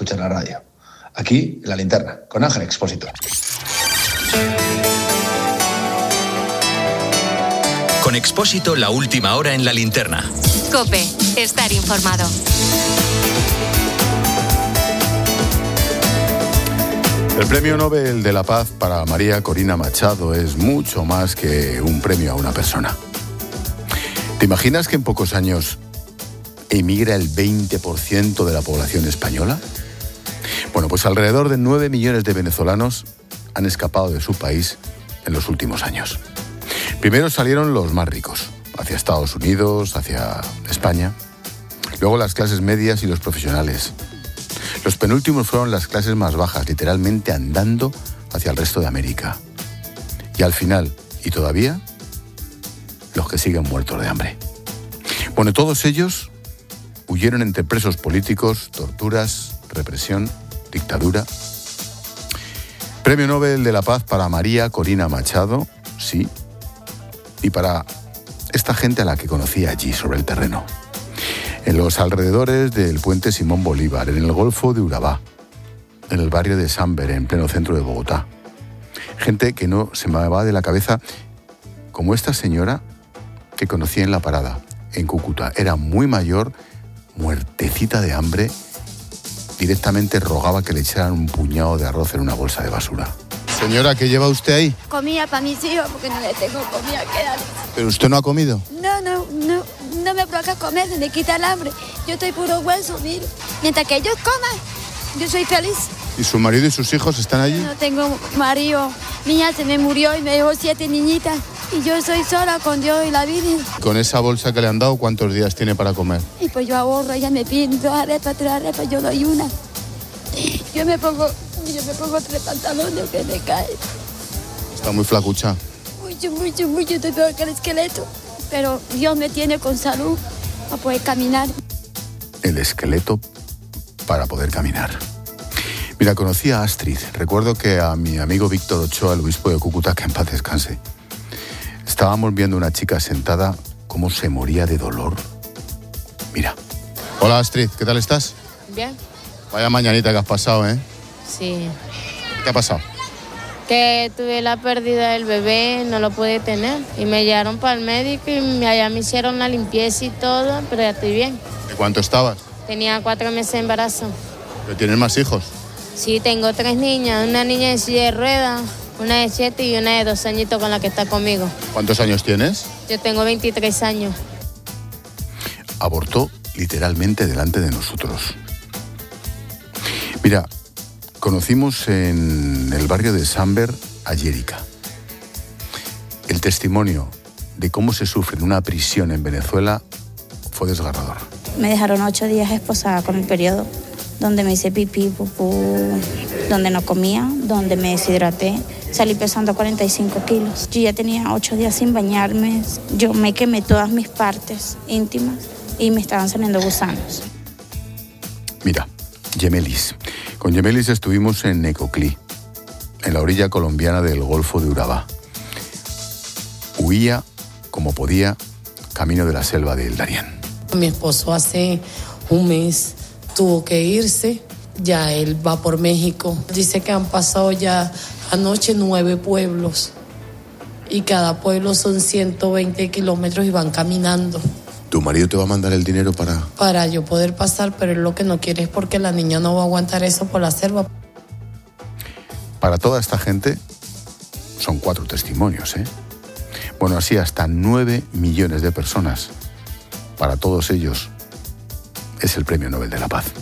escuchar la radio. Aquí, en La Linterna, con Ángel Expósito. Con Expósito, la última hora en La Linterna. COPE, estar informado. El Premio Nobel de la Paz para María Corina Machado es mucho más que un premio a una persona. ¿Te imaginas que en pocos años emigra el 20% de la población española? Bueno, pues alrededor de 9 millones de venezolanos han escapado de su país en los últimos años. Primero salieron los más ricos, hacia Estados Unidos, hacia España. Luego las clases medias y los profesionales. Los penúltimos fueron las clases más bajas, literalmente andando hacia el resto de América. Y al final, y todavía, los que siguen muertos de hambre. Bueno, todos ellos huyeron entre presos políticos, torturas, represión, dictadura. Premio Nobel de la Paz para María Corina Machado, sí, y para esta gente a la que conocí allí, sobre el terreno. En los alrededores del puente Simón Bolívar, en el Golfo de Urabá, en el barrio de Samber, en pleno centro de Bogotá. Gente que no se me va de la cabeza, como esta señora que conocí en La Parada, en Cúcuta. Era muy mayor, muertecita de hambre, directamente rogaba que le echaran un puñado de arroz en una bolsa de basura. Señora, ¿qué lleva usted ahí? Comida para mis hijos porque no les tengo comida que dar. ¿Pero usted no ha comido? No me provoca comer, se me quita el hambre. Yo estoy puro hueso, mire. Mientras que ellos coman, yo soy feliz. ¿Y su marido y sus hijos están allí? No tengo marido. Mi hija se me murió y me dejó 7 niñitas. Y yo soy sola con Dios y la Virgen. Con esa bolsa que le han dado, ¿cuántos días tiene para comer? Y pues yo ahorro, ella me pide 2 arepas, 3 arepas, yo doy una. Yo me pongo 3 pantalones que me caen. Está muy flacucha. Mucho, estoy peor que el esqueleto. Pero Dios me tiene con salud para poder caminar. El esqueleto para poder caminar. Mira, conocí a Astrid. Recuerdo que a mi amigo Víctor Ochoa, el obispo de Cúcuta, que en paz descanse, estábamos viendo una chica sentada, cómo se moría de dolor. Mira. Hola Astrid, ¿qué tal estás? Bien. Vaya mañanita que has pasado, ¿eh? Sí. ¿Qué ha pasado? Que tuve la pérdida del bebé, no lo pude tener. Y me llevaron para el médico y allá me hicieron la limpieza y todo, pero ya estoy bien. ¿De cuánto estabas? Tenía 4 meses de embarazo. ¿Pero tienes más hijos? Sí, tengo 3 niñas. Una niña en silla de ruedas, una de 7 y una de 2 añitos con la que está conmigo. ¿Cuántos años tienes? Yo tengo 23 años. Abortó literalmente delante de nosotros. Mira, conocimos en el barrio de Samber a Yérica. El testimonio de cómo se sufre en una prisión en Venezuela fue desgarrador. Me dejaron 8 días esposada con el periodo, donde me hice pipí, pupú, donde no comía, donde me deshidraté. Salí pesando 45 kilos. Yo ya tenía 8 días sin bañarme. Yo me quemé todas mis partes íntimas y me estaban saliendo gusanos. Mira, Yemelis. Con Yemelis estuvimos en Necoclí, en la orilla colombiana del Golfo de Urabá. Huía, como podía, camino de la selva del Darién. Mi esposo hace un mes tuvo que irse, ya él va por México. Dice que han pasado ya anoche 9 pueblos y cada pueblo son 120 kilómetros y van caminando. ¿Tu marido te va a mandar el dinero para yo poder pasar, pero él lo que no quiere es porque la niña no va a aguantar eso por la selva? Para toda esta gente son 4 testimonios, ¿eh? Bueno, así hasta 9 millones de personas. Para todos ellos es el Premio Nobel de la Paz.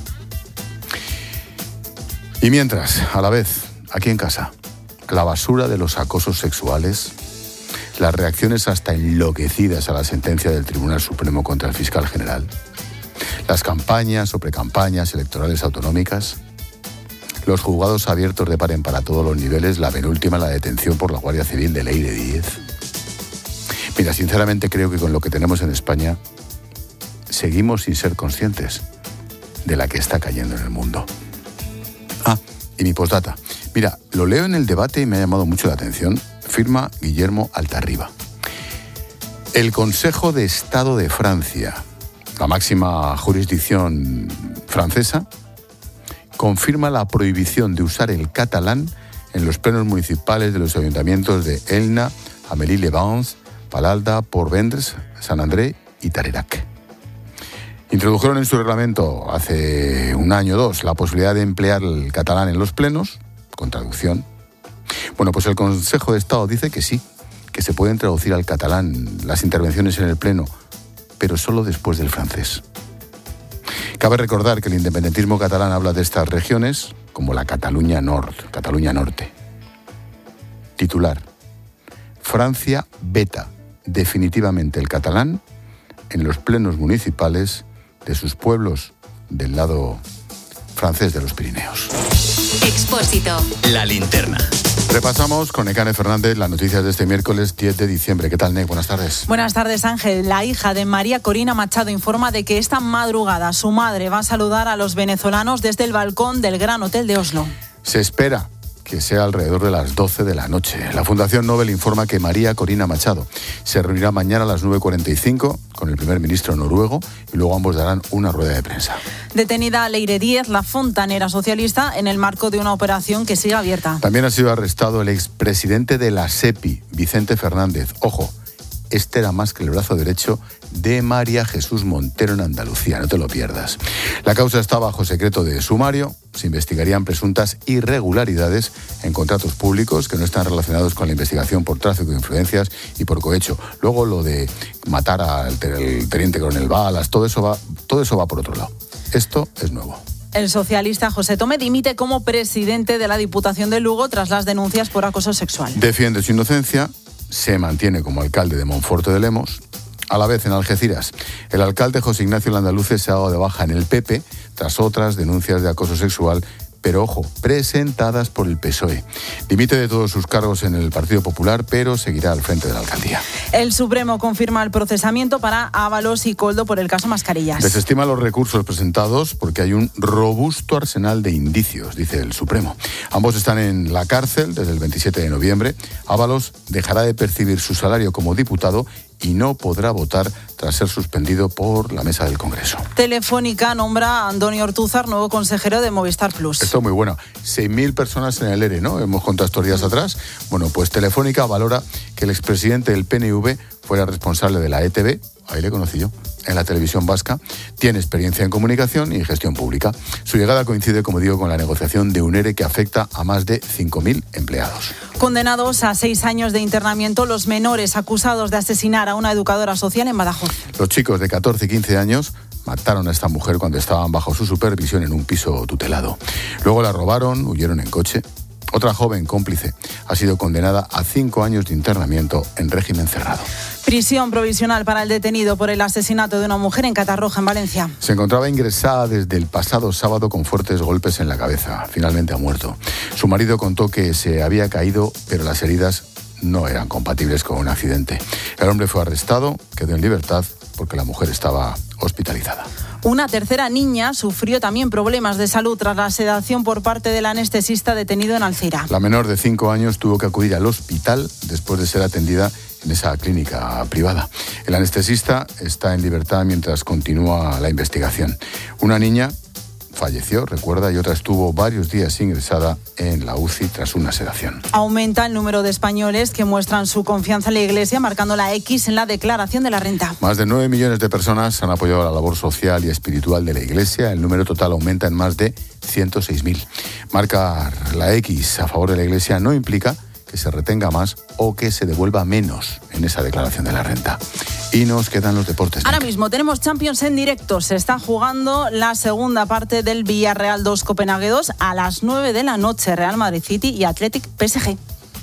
Y mientras, a la vez, aquí en casa, la basura de los acosos sexuales, las reacciones hasta enloquecidas a la sentencia del Tribunal Supremo contra el fiscal general, las campañas o precampañas electorales autonómicas, los juzgados abiertos de par en par a todos los niveles, la penúltima, la detención por la Guardia Civil de Ley de 10. Mira, sinceramente creo que con lo que tenemos en España seguimos sin ser conscientes de la que está cayendo en el mundo. Ah, y mi postdata. Mira, lo leo en el debate y me ha llamado mucho la atención. Firma Guillermo Altarriba. El Consejo de Estado de Francia, la máxima jurisdicción francesa, confirma la prohibición de usar el catalán en los plenos municipales de los ayuntamientos de Elna, Amélie-les-Bains, Palalda, Port-Vendres, Sant André y Tarerac. Introdujeron en su reglamento hace un año o dos la posibilidad de emplear el catalán en los plenos, con traducción. Bueno, pues el Consejo de Estado dice que sí, que se pueden traducir al catalán las intervenciones en el pleno, pero solo después del francés. Cabe recordar que el independentismo catalán habla de estas regiones como la Cataluña Norte. Titular: Francia veta definitivamente el catalán en los plenos municipales de sus pueblos del lado francés de los Pirineos. Expósito. La linterna. Repasamos con Nekane Fernández las noticias de este miércoles 10 de diciembre. ¿Qué tal, Nek? Buenas tardes. Buenas tardes, Ángel. La hija de María Corina Machado informa de que esta madrugada su madre va a saludar a los venezolanos desde el balcón del Gran Hotel de Oslo. Se espera que sea alrededor de las 12 de la noche. La Fundación Nobel informa que María Corina Machado se reunirá mañana a las 9:45 con el primer ministro noruego y luego ambos darán una rueda de prensa. Detenida Leire Díez, la fontanera socialista, en el marco de una operación que sigue abierta. También ha sido arrestado el expresidente de la SEPI, Vicente Fernández. Ojo, este era más que el brazo derecho de María Jesús Montero en Andalucía, no te lo pierdas. La causa está bajo secreto de sumario. Se investigarían presuntas irregularidades en contratos públicos que no están relacionados con la investigación por tráfico de influencias y por cohecho. Luego lo de matar al teniente coronel Balas, todo eso va por otro lado. Esto es nuevo. El socialista José Tomé dimite como presidente de la Diputación de Lugo tras las denuncias por acoso sexual. Defiende su inocencia, se mantiene como alcalde de Monforte de Lemos. A la vez, en Algeciras, el alcalde José Ignacio Landaluce se ha dado de baja en el PP tras otras denuncias de acoso sexual, pero ojo, presentadas por el PSOE. Dimite de todos sus cargos en el Partido Popular, pero seguirá al frente de la alcaldía. El Supremo confirma el procesamiento para Ábalos y Koldo por el caso Mascarillas. Desestima los recursos presentados porque hay un robusto arsenal de indicios, dice el Supremo. Ambos están en la cárcel desde el 27 de noviembre. Ábalos dejará de percibir su salario como diputado y no podrá votar tras ser suspendido por la mesa del Congreso. Telefónica nombra a Antonio Ortúzar nuevo consejero de Movistar Plus. Esto es muy bueno. 6.000 personas en el ERE, ¿no? Hemos contado estos días atrás. Bueno, pues Telefónica valora que el expresidente del PNV fuera responsable de la ETV, ahí le conocí yo, en la televisión vasca, tiene experiencia en comunicación y gestión pública. Su llegada coincide, como digo, con la negociación de un ERE que afecta a más de 5.000 empleados. Condenados a 6 años de internamiento los menores acusados de asesinar a una educadora social en Badajoz. Los chicos de 14 y 15 años mataron a esta mujer cuando estaban bajo su supervisión en un piso tutelado. Luego la robaron, huyeron en coche. Otra joven cómplice ha sido condenada a 5 años de internamiento en régimen cerrado. Prisión provisional para el detenido por el asesinato de una mujer en Catarroja, en Valencia. Se encontraba ingresada desde el pasado sábado con fuertes golpes en la cabeza. Finalmente ha muerto. Su marido contó que se había caído, pero las heridas no eran compatibles con un accidente. El hombre fue arrestado, quedó en libertad porque la mujer estaba hospitalizada. Una tercera niña sufrió también problemas de salud tras la sedación por parte del anestesista detenido en Alcira. La menor de 5 años tuvo que acudir al hospital después de ser atendida en esa clínica privada. El anestesista está en libertad mientras continúa la investigación. Una niña falleció, recuerda, y otra estuvo varios días ingresada en la UCI tras una sedación. Aumenta el número de españoles que muestran su confianza en la Iglesia, marcando la X en la declaración de la renta. Más de 9 millones de personas han apoyado la labor social y espiritual de la Iglesia. El número total aumenta en más de 106.000. Marcar la X a favor de la Iglesia no implica que se retenga más o que se devuelva menos en esa declaración de la renta. Y nos quedan los deportes. Ahora mismo tenemos Champions en directo. Se está jugando la segunda parte del Villarreal 2 Copenhague 2 a las 9 de la noche. Real Madrid City y Athletic PSG.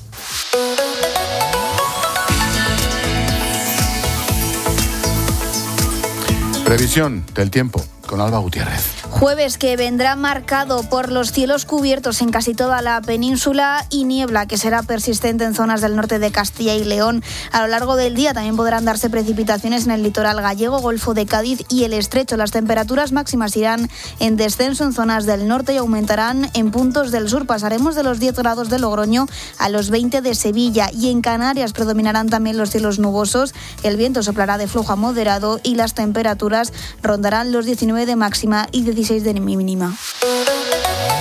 Previsión del tiempo con Alba Gutiérrez. Jueves que vendrá marcado por los cielos cubiertos en casi toda la península y niebla que será persistente en zonas del norte de Castilla y León. A lo largo del día también podrán darse precipitaciones en el litoral gallego, Golfo de Cádiz y el Estrecho. Las temperaturas máximas irán en descenso en zonas del norte y aumentarán en puntos del sur. Pasaremos de los 10 grados de Logroño a los 20 de Sevilla y en Canarias predominarán también los cielos nubosos. El viento soplará de flojo a moderado y las temperaturas rondarán los 19 de máxima y 16 de mínima.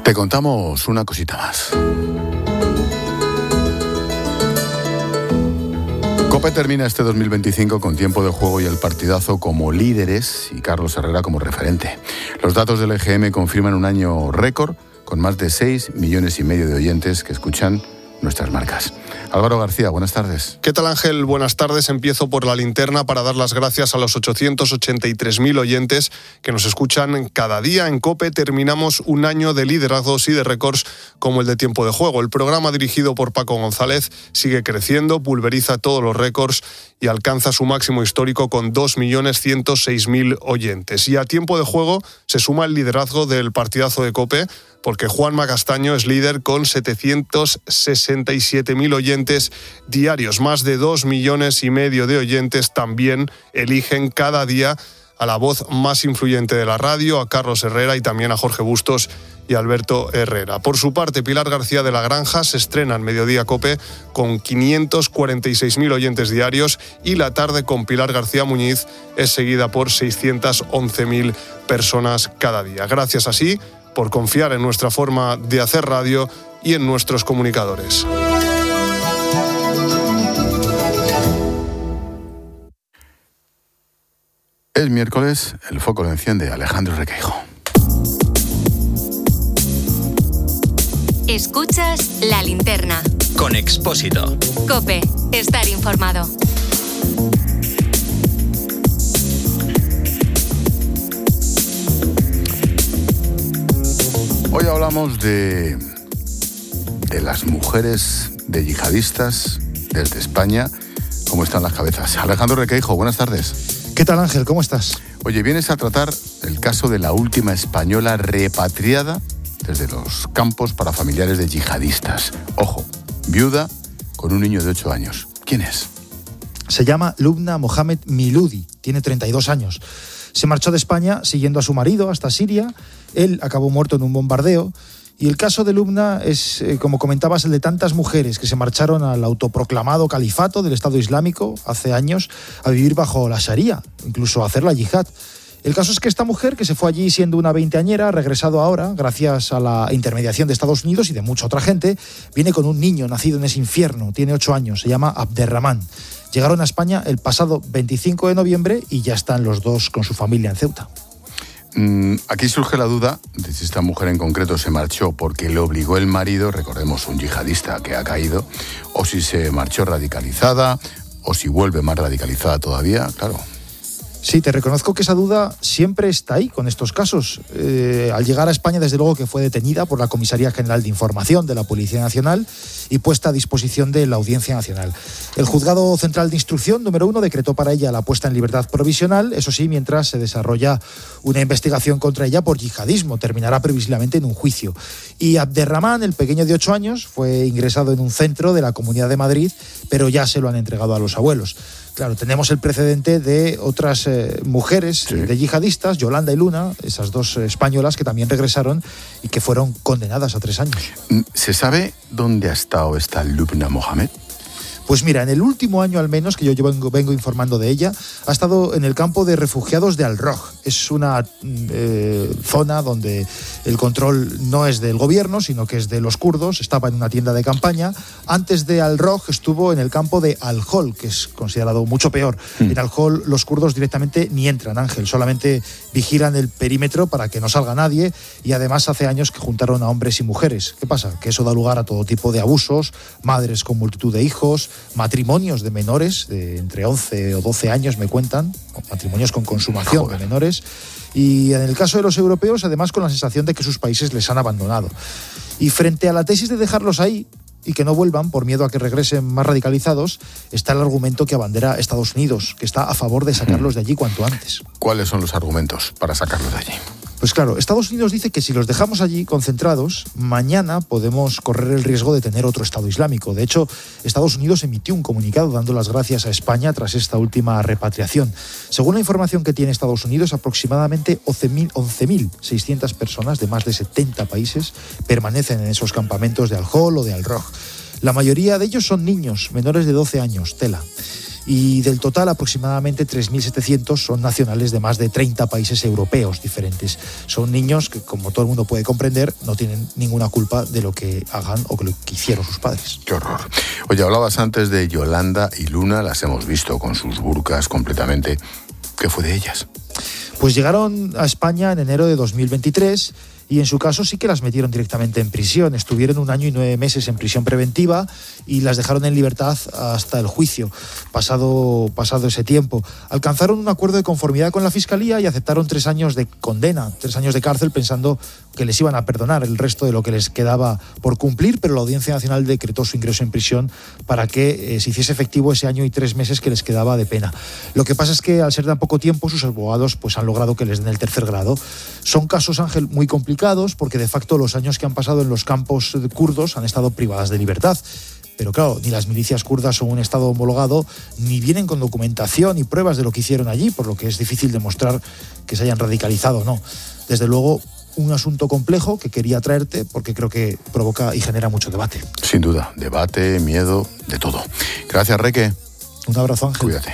Te contamos una cosita más. COPE termina este 2025 con Tiempo de Juego y El Partidazo como líderes y Carlos Herrera como referente. Los datos del EGM confirman un año récord con más de 6,5 millones de oyentes que escuchan nuestras marcas. Álvaro García, buenas tardes. ¿Qué tal, Ángel? Buenas tardes. Empiezo por la linterna para dar las gracias a los 883.000 oyentes que nos escuchan cada día. En COPE terminamos un año de liderazgos y de récords como el de Tiempo de Juego. El programa dirigido por Paco González sigue creciendo, pulveriza todos los récords y alcanza su máximo histórico con 2.106.000 oyentes. Y a Tiempo de Juego se suma el liderazgo del Partidazo de COPE, porque Juanma Castaño es líder con 767.000 oyentes diarios. Más de 2,5 millones de oyentes también eligen cada día a la voz más influyente de la radio, a Carlos Herrera y también a Jorge Bustos y Alberto Herrera. Por su parte, Pilar García de la Granja se estrena en Mediodía COPE con 546.000 oyentes diarios y La Tarde con Pilar García Muñiz es seguida por 611.000 personas cada día. Gracias así por confiar en nuestra forma de hacer radio y en nuestros comunicadores. Es miércoles, el foco lo enciende Alejandro Requeijo. Escuchas La Linterna. Con Expósito. COPE. Estar informado. Hoy hablamos de las mujeres de yihadistas desde España. ¿Cómo están las cabezas? Alejandro Requeijo, buenas tardes. ¿Qué tal, Ángel? ¿Cómo estás? Oye, vienes a tratar el caso de la última española repatriada desde los campos para familiares de yihadistas. Ojo, viuda con un niño de 8 años. ¿Quién es? Se llama Lubna Mohamed Miludi, tiene 32 años. Se marchó de España siguiendo a su marido hasta Siria. Él acabó muerto en un bombardeo. Y el caso de Lubna es, como comentabas, el de tantas mujeres que se marcharon al autoproclamado califato del Estado Islámico hace años a vivir bajo la Sharia, incluso a hacer la yihad. El caso es que esta mujer, que se fue allí siendo una veinteañera, ha regresado ahora, gracias a la intermediación de Estados Unidos y de mucha otra gente, viene con un niño nacido en ese infierno, tiene 8 años, se llama Abderrahman. Llegaron a España el pasado 25 de noviembre y ya están los dos con su familia en Ceuta. Aquí surge la duda de si esta mujer en concreto se marchó porque le obligó el marido, recordemos un yihadista que ha caído, o si se marchó radicalizada, o si vuelve más radicalizada todavía, claro. Sí, te reconozco que esa duda siempre está ahí con estos casos. Al llegar a España, desde luego que fue detenida por la Comisaría General de Información de la Policía Nacional y puesta a disposición de la Audiencia Nacional. El Juzgado Central de Instrucción número 1 decretó para ella la puesta en libertad provisional, eso sí, mientras se desarrolla una investigación contra ella por yihadismo. Terminará previsiblemente en un juicio. Y Abderrahman, el pequeño de 8 años, fue ingresado en un centro de la Comunidad de Madrid, pero ya se lo han entregado a los abuelos. Claro, tenemos el precedente de otras mujeres de yihadistas, Yolanda y Luna, esas dos españolas que también regresaron y que fueron condenadas a 3 años. ¿Se sabe dónde ha estado esta Lubna Mohamed? Pues mira, en el último año al menos que yo vengo informando de ella, ha estado en el campo de refugiados de Al-Roj. Es una zona donde el control no es del gobierno, sino que es de los kurdos. Estaba en una tienda de campaña. Antes de Al-Roj estuvo en el campo de Al-Hol, que es considerado mucho peor. En Al-Hol los kurdos directamente ni entran, Ángel, solamente vigilan el perímetro para que no salga nadie, y además hace años que juntaron a hombres y mujeres. ¿Qué pasa? Que eso da lugar a todo tipo de abusos, madres con multitud de hijos, matrimonios de menores de entre 11 o 12 años, me cuentan, matrimonios con consumación de menores, y en el caso de los europeos, además, con la sensación de que sus países les han abandonado. Y frente a la tesis de dejarlos ahí y que no vuelvan por miedo a que regresen más radicalizados, está el argumento que abandera Estados Unidos, que está a favor de sacarlos de allí cuanto antes. ¿Cuáles son los argumentos para sacarlos de allí? Pues claro, Estados Unidos dice que si los dejamos allí concentrados, mañana podemos correr el riesgo de tener otro Estado Islámico. De hecho, Estados Unidos emitió un comunicado dando las gracias a España tras esta última repatriación. Según la información que tiene Estados Unidos, aproximadamente 11.600 personas de más de 70 países permanecen en esos campamentos de Al-Hol o de Al-Roj. La mayoría de ellos son niños menores de 12 años, tela. Y del total, aproximadamente 3.700 son nacionales de más de 30 países europeos diferentes. Son niños que, como todo el mundo puede comprender, no tienen ninguna culpa de lo que hagan o de lo que hicieron sus padres. ¡Qué horror! Oye, hablabas antes de Yolanda y Luna, las hemos visto con sus burkas completamente. ¿Qué fue de ellas? Pues llegaron a España en enero de 2023 y en su caso sí que las metieron directamente en prisión. Estuvieron 1 año y 9 meses en prisión preventiva y las dejaron en libertad hasta el juicio, pasado ese tiempo. Alcanzaron un acuerdo de conformidad con la Fiscalía y aceptaron 3 años de condena, 3 años de cárcel, pensando que les iban a perdonar el resto de lo que les quedaba por cumplir, pero la Audiencia Nacional decretó su ingreso en prisión para que se hiciese efectivo ese 1 año y 3 meses que les quedaba de pena. Lo que pasa es que al ser tan poco tiempo, sus abogados pues han logrado que les den el 3er grado. Son casos, Ángel, muy complicados porque de facto los años que han pasado en los campos kurdos han estado privadas de libertad. Pero claro, ni las milicias kurdas son un estado homologado, ni vienen con documentación y pruebas de lo que hicieron allí, por lo que es difícil demostrar que se hayan radicalizado o no. Desde luego, un asunto complejo que quería traerte porque creo que provoca y genera mucho debate. Sin duda, debate, miedo, de todo. Gracias, Reque. Un abrazo, Ángel. Cuídate.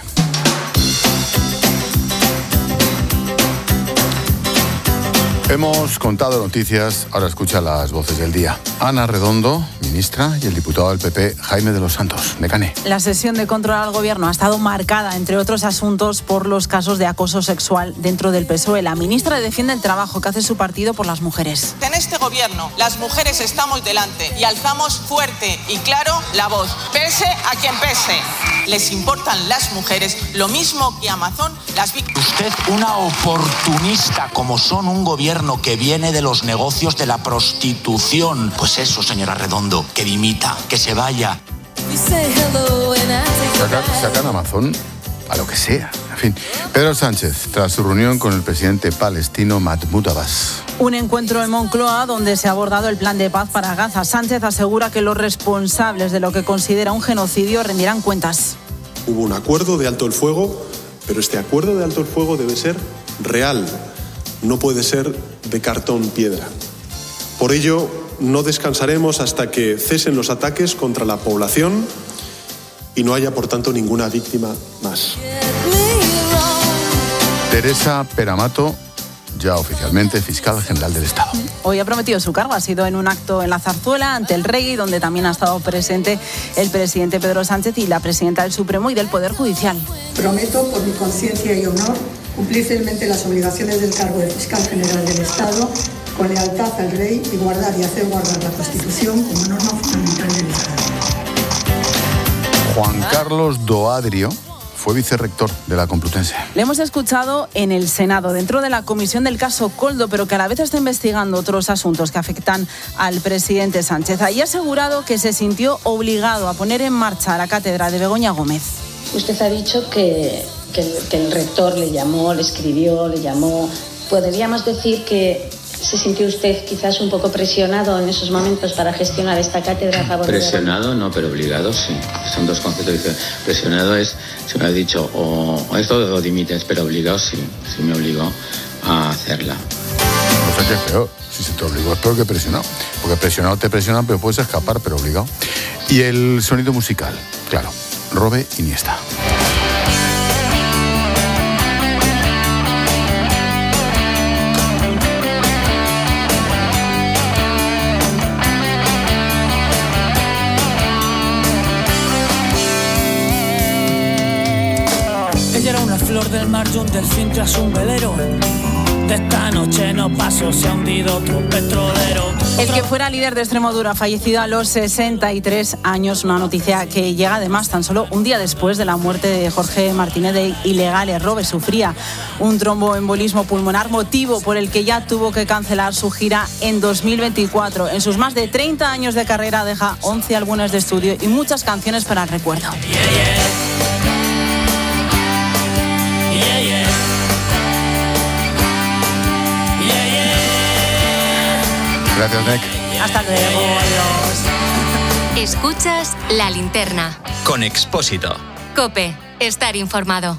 Hemos contado noticias, ahora escucha las voces del día. Ana Redondo, ministra, y el diputado del PP, Jaime de los Santos, de Cané. La sesión de control al gobierno ha estado marcada, entre otros asuntos, por los casos de acoso sexual dentro del PSOE. La ministra defiende el trabajo que hace su partido por las mujeres. En este gobierno, las mujeres estamos delante y alzamos fuerte y claro la voz. Pese a quien pese, les importan las mujeres, lo mismo que Amazon, las víctimas. Usted, una oportunista, como son un gobierno que viene de los negocios de la prostitución. Pues eso, señora Redondo, que dimita, que se vaya. Sacan Amazon a lo que sea. En fin, Pedro Sánchez, tras su reunión con el presidente palestino Mahmoud Abbas. Un encuentro en Moncloa donde se ha abordado el plan de paz para Gaza. Sánchez asegura que los responsables de lo que considera un genocidio rendirán cuentas. Hubo un acuerdo de alto el fuego, pero este acuerdo de alto el fuego debe ser real. No puede ser de cartón piedra. Por ello, no descansaremos hasta que cesen los ataques contra la población y no haya, por tanto, ninguna víctima más. Teresa Peramato, ya oficialmente fiscal general del Estado. Hoy ha prometido su cargo, ha sido en un acto en la Zarzuela ante el Rey, donde también ha estado presente el presidente Pedro Sánchez y la presidenta del Supremo y del Poder Judicial. Prometo, por mi conciencia y honor, cumplir fielmente las obligaciones del cargo de fiscal general del Estado, con lealtad al Rey y guardar y hacer guardar la Constitución como norma fundamental del Estado. Juan Carlos Doadrio fue vicerrector de la Complutense. Le hemos escuchado en el Senado, dentro de la comisión del caso Koldo, pero que a la vez está investigando otros asuntos que afectan al presidente Sánchez. Ahí ha asegurado que se sintió obligado a poner en marcha la cátedra de Begoña Gómez. Usted ha dicho que el rector le llamó, le escribió, le llamó. ¿Podríamos decir que se sintió usted quizás un poco presionado en esos momentos para gestionar esta cátedra a favor de... Presionado no, pero obligado sí. Son dos conceptos diferentes. Presionado es, se me ha dicho, o esto o dimites, pero obligado sí me obligó a hacerla. O sea que es peor. Si se te obligó es peor que presionado. Porque presionado te presionan, pero puedes escapar, pero obligado. Y el sonido musical, claro, Robe Iniesta. Del mar y un delfín tras un velero. De esta noche no paso, se ha hundido otro petrolero. El que fuera líder de Extremadura, fallecido a los 63 años, una noticia que llega además tan solo un día después de la muerte de Jorge Martínez de Ilegales. Robe sufría un tromboembolismo pulmonar, motivo por el que ya tuvo que cancelar su gira en 2024. En sus más de 30 años de carrera deja 11 álbumes de estudio y muchas canciones para el recuerdo. Gracias, Nick. Hasta luego. Adiós. Escuchas La Linterna. Con Expósito. COPE. Estar informado.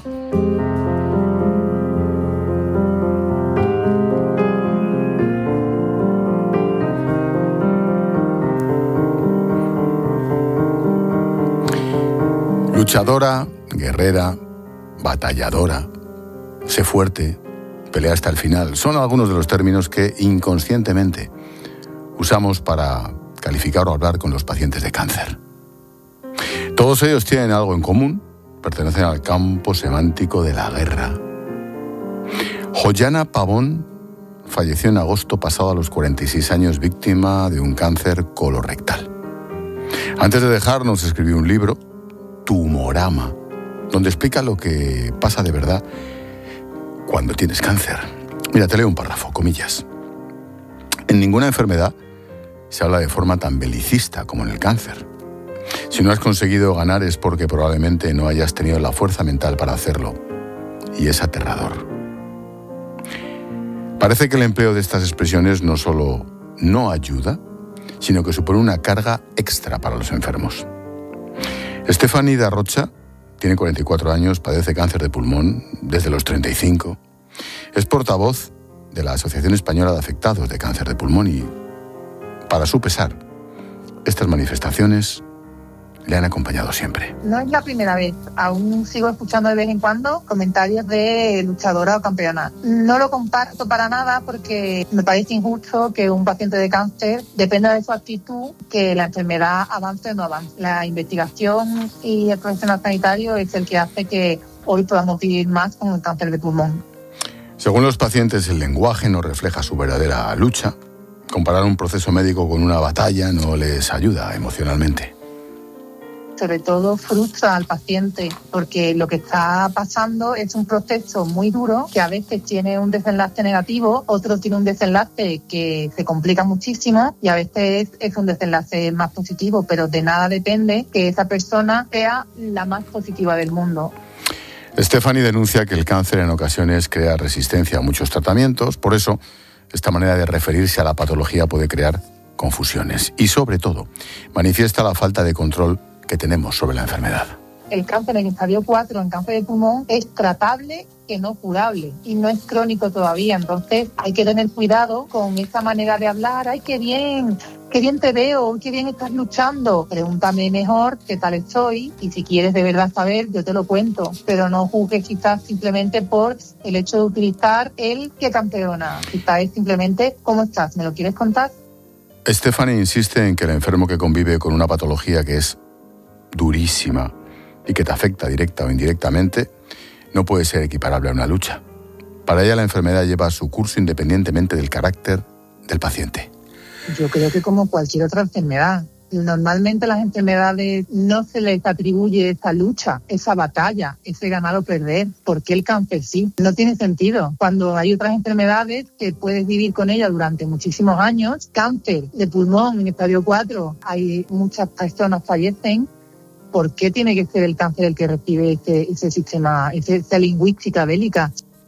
Luchadora, guerrera, batalladora, sé fuerte, pelea hasta el final. Son algunos de los términos que inconscientemente usamos para calificar o hablar con los pacientes de cáncer. Todos ellos tienen algo en común, pertenecen al campo semántico de la guerra. Joyana Pavón falleció en agosto pasado a los 46 años, víctima de un cáncer colorectal. Antes de dejarnos escribió un libro, Tumorama, donde explica lo que pasa de verdad cuando tienes cáncer. Mira, te leo un párrafo, comillas. En ninguna enfermedad se habla de forma tan belicista como en el cáncer. Si no has conseguido ganar es porque probablemente no hayas tenido la fuerza mental para hacerlo. Y es aterrador. Parece que el empleo de estas expresiones no solo no ayuda, sino que supone una carga extra para los enfermos. Stephanie da Rocha tiene 44 años, padece cáncer de pulmón desde los 35. Es portavoz de la Asociación Española de Afectados de Cáncer de Pulmón y, para su pesar, estas manifestaciones le han acompañado siempre. No es la primera vez, aún sigo escuchando de vez en cuando comentarios de luchadora o campeona. No lo comparto para nada porque me parece injusto que un paciente de cáncer dependa de su actitud que la enfermedad avance o no avance. La investigación y el profesional sanitario es el que hace que hoy podamos vivir más con el cáncer de pulmón. Según los pacientes, el lenguaje no refleja su verdadera lucha. Comparar un proceso médico con una batalla no les ayuda emocionalmente. Sobre todo frustra al paciente porque lo que está pasando es un proceso muy duro que a veces tiene un desenlace negativo, otro tiene un desenlace que se complica muchísimo y a veces es un desenlace más positivo, pero de nada depende que esa persona sea la más positiva del mundo. Stephanie denuncia que el cáncer en ocasiones crea resistencia a muchos tratamientos, por eso esta manera de referirse a la patología puede crear confusiones y, sobre todo, manifiesta la falta de control que tenemos sobre la enfermedad. El cáncer en estadio 4, en cáncer de pulmón, es tratable que no curable y no es crónico todavía. Entonces hay que tener cuidado con esa manera de hablar. ¡Ay, qué bien te veo! ¡Qué bien estás luchando! Pregúntame mejor qué tal estoy y si quieres de verdad saber, yo te lo cuento. Pero no juzgues quizás simplemente por el hecho de utilizar el que campeona. Quizás es simplemente ¿cómo estás? ¿Me lo quieres contar? Stephanie insiste en que el enfermo que convive con una patología que es durísima y que te afecta directa o indirectamente, no puede ser equiparable a una lucha. Para ella la enfermedad lleva su curso independientemente del carácter del paciente. Yo creo que como cualquier otra enfermedad. Normalmente las enfermedades no se les atribuye esa lucha, esa batalla, ese ganar o perder. ¿Por qué el cáncer sí? No tiene sentido. Cuando hay otras enfermedades que puedes vivir con ellas durante muchísimos años, cáncer de pulmón en estadio 4, hay muchas personas fallecen. ¿Por qué tiene que ser el cáncer el que recibe ese sistema, esa lingüística bélica?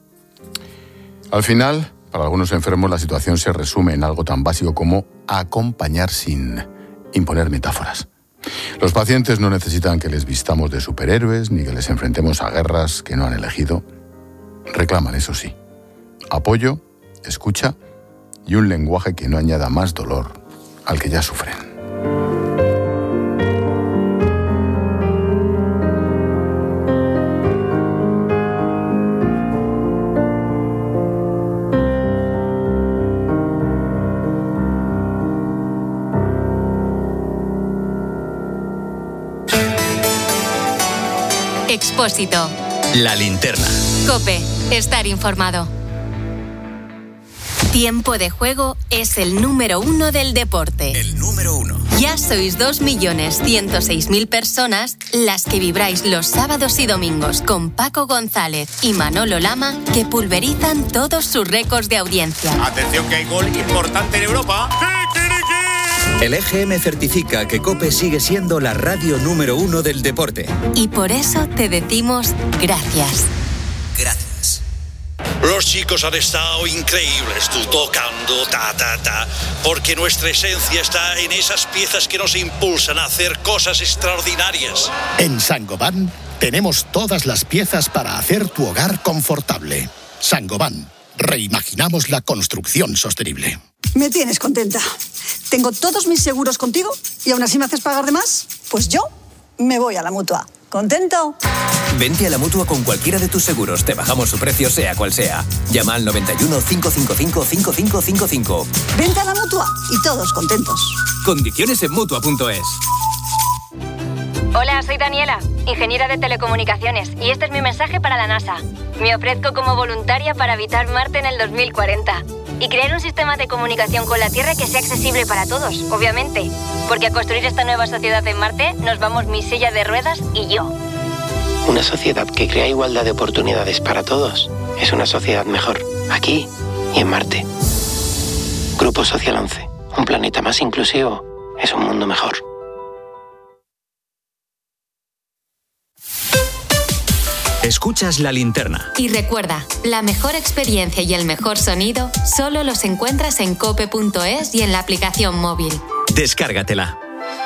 Al final, para algunos enfermos, la situación se resume en algo tan básico como acompañar sin imponer metáforas. Los pacientes no necesitan que les vistamos de superhéroes ni que les enfrentemos a guerras que no han elegido. Reclaman, eso sí, apoyo, escucha y un lenguaje que no añada más dolor al que ya sufren. Expósito. La linterna. COPE. Estar informado. Tiempo de Juego es el número 1 del deporte. El número 1. Ya sois 2.106.000 personas las que vibráis los sábados y domingos con Paco González y Manolo Lama, que pulverizan todos sus récords de audiencia. Atención que hay gol importante en Europa. El EGM certifica que COPE sigue siendo la radio número 1 del deporte. Y por eso te decimos gracias. Gracias. Los chicos han estado increíbles, tú tocando, porque nuestra esencia está en esas piezas que nos impulsan a hacer cosas extraordinarias. En Saint-Gobain tenemos todas las piezas para hacer tu hogar confortable. Saint-Gobain, reimaginamos la construcción sostenible. Me tienes contenta. Tengo todos mis seguros contigo y aún así me haces pagar de más. Pues yo me voy a la Mutua. ¿Contento? Vente a la Mutua con cualquiera de tus seguros. Te bajamos su precio sea cual sea. Llama al 91 555 5555. Vente a la Mutua y todos contentos. Condiciones en Mutua.es. Hola, soy Daniela, ingeniera de telecomunicaciones, y este es mi mensaje para la NASA. Me ofrezco como voluntaria para habitar Marte en el 2040 y crear un sistema de comunicación con la Tierra que sea accesible para todos, obviamente, porque a construir esta nueva sociedad en Marte nos vamos mi silla de ruedas y yo. Una sociedad que crea igualdad de oportunidades para todos es una sociedad mejor, aquí y en Marte. Grupo Social 11, un planeta más inclusivo es un mundo mejor. Escuchas La Linterna. Y recuerda, la mejor experiencia y el mejor sonido solo los encuentras en cope.es y en la aplicación móvil. Descárgatela.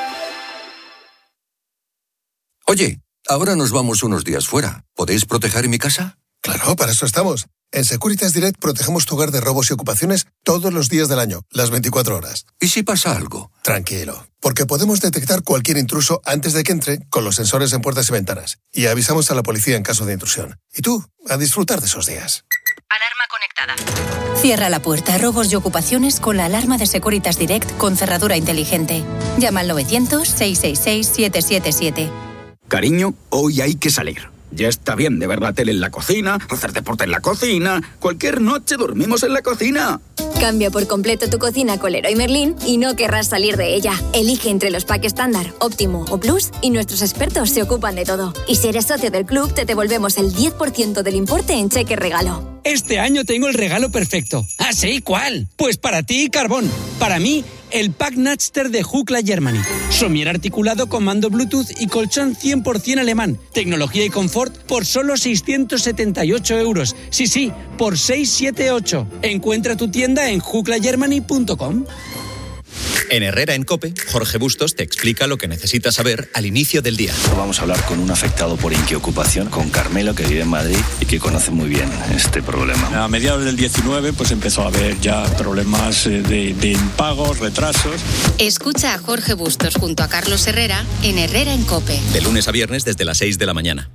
Oye, ahora nos vamos unos días fuera. ¿Podéis proteger mi casa? Claro, para eso estamos. En Securitas Direct protegemos tu hogar de robos y ocupaciones todos los días del año, las 24 horas. ¿Y si pasa algo? Tranquilo, porque podemos detectar cualquier intruso antes de que entre con los sensores en puertas y ventanas. Y avisamos a la policía en caso de intrusión. Y tú, a disfrutar de esos días. Alarma conectada. Cierra la puerta a robos y ocupaciones con la alarma de Securitas Direct con cerradura inteligente. Llama al 900-666-777. Cariño, hoy hay que salir. Ya está bien de ver la tele en la cocina, hacer deporte en la cocina. Cualquier noche dormimos en la cocina. Cambia por completo tu cocina con Leroy Merlin y no querrás salir de ella. Elige entre los packs estándar, óptimo o plus y nuestros expertos se ocupan de todo. Y si eres socio del club, te devolvemos el 10% del importe en cheque regalo. Este año tengo el regalo perfecto. ¿Ah, sí? ¿Cuál? Pues para ti, Carbón. Para mí, el pack Natster de Hukla Germany. Somier articulado con mando Bluetooth y colchón 100% alemán. Tecnología y confort por solo 678 euros. Sí, por 678. Encuentra tu tienda en huklagermany.com. En Herrera en COPE, Jorge Bustos te explica lo que necesitas saber al inicio del día. Vamos a hablar con un afectado por inquiocupación, con Carmelo, que vive en Madrid y que conoce muy bien este problema. A mediados del 19 pues empezó a haber ya problemas de impagos, retrasos. Escucha a Jorge Bustos junto a Carlos Herrera en Herrera en COPE. De lunes a viernes desde las 6 de la mañana.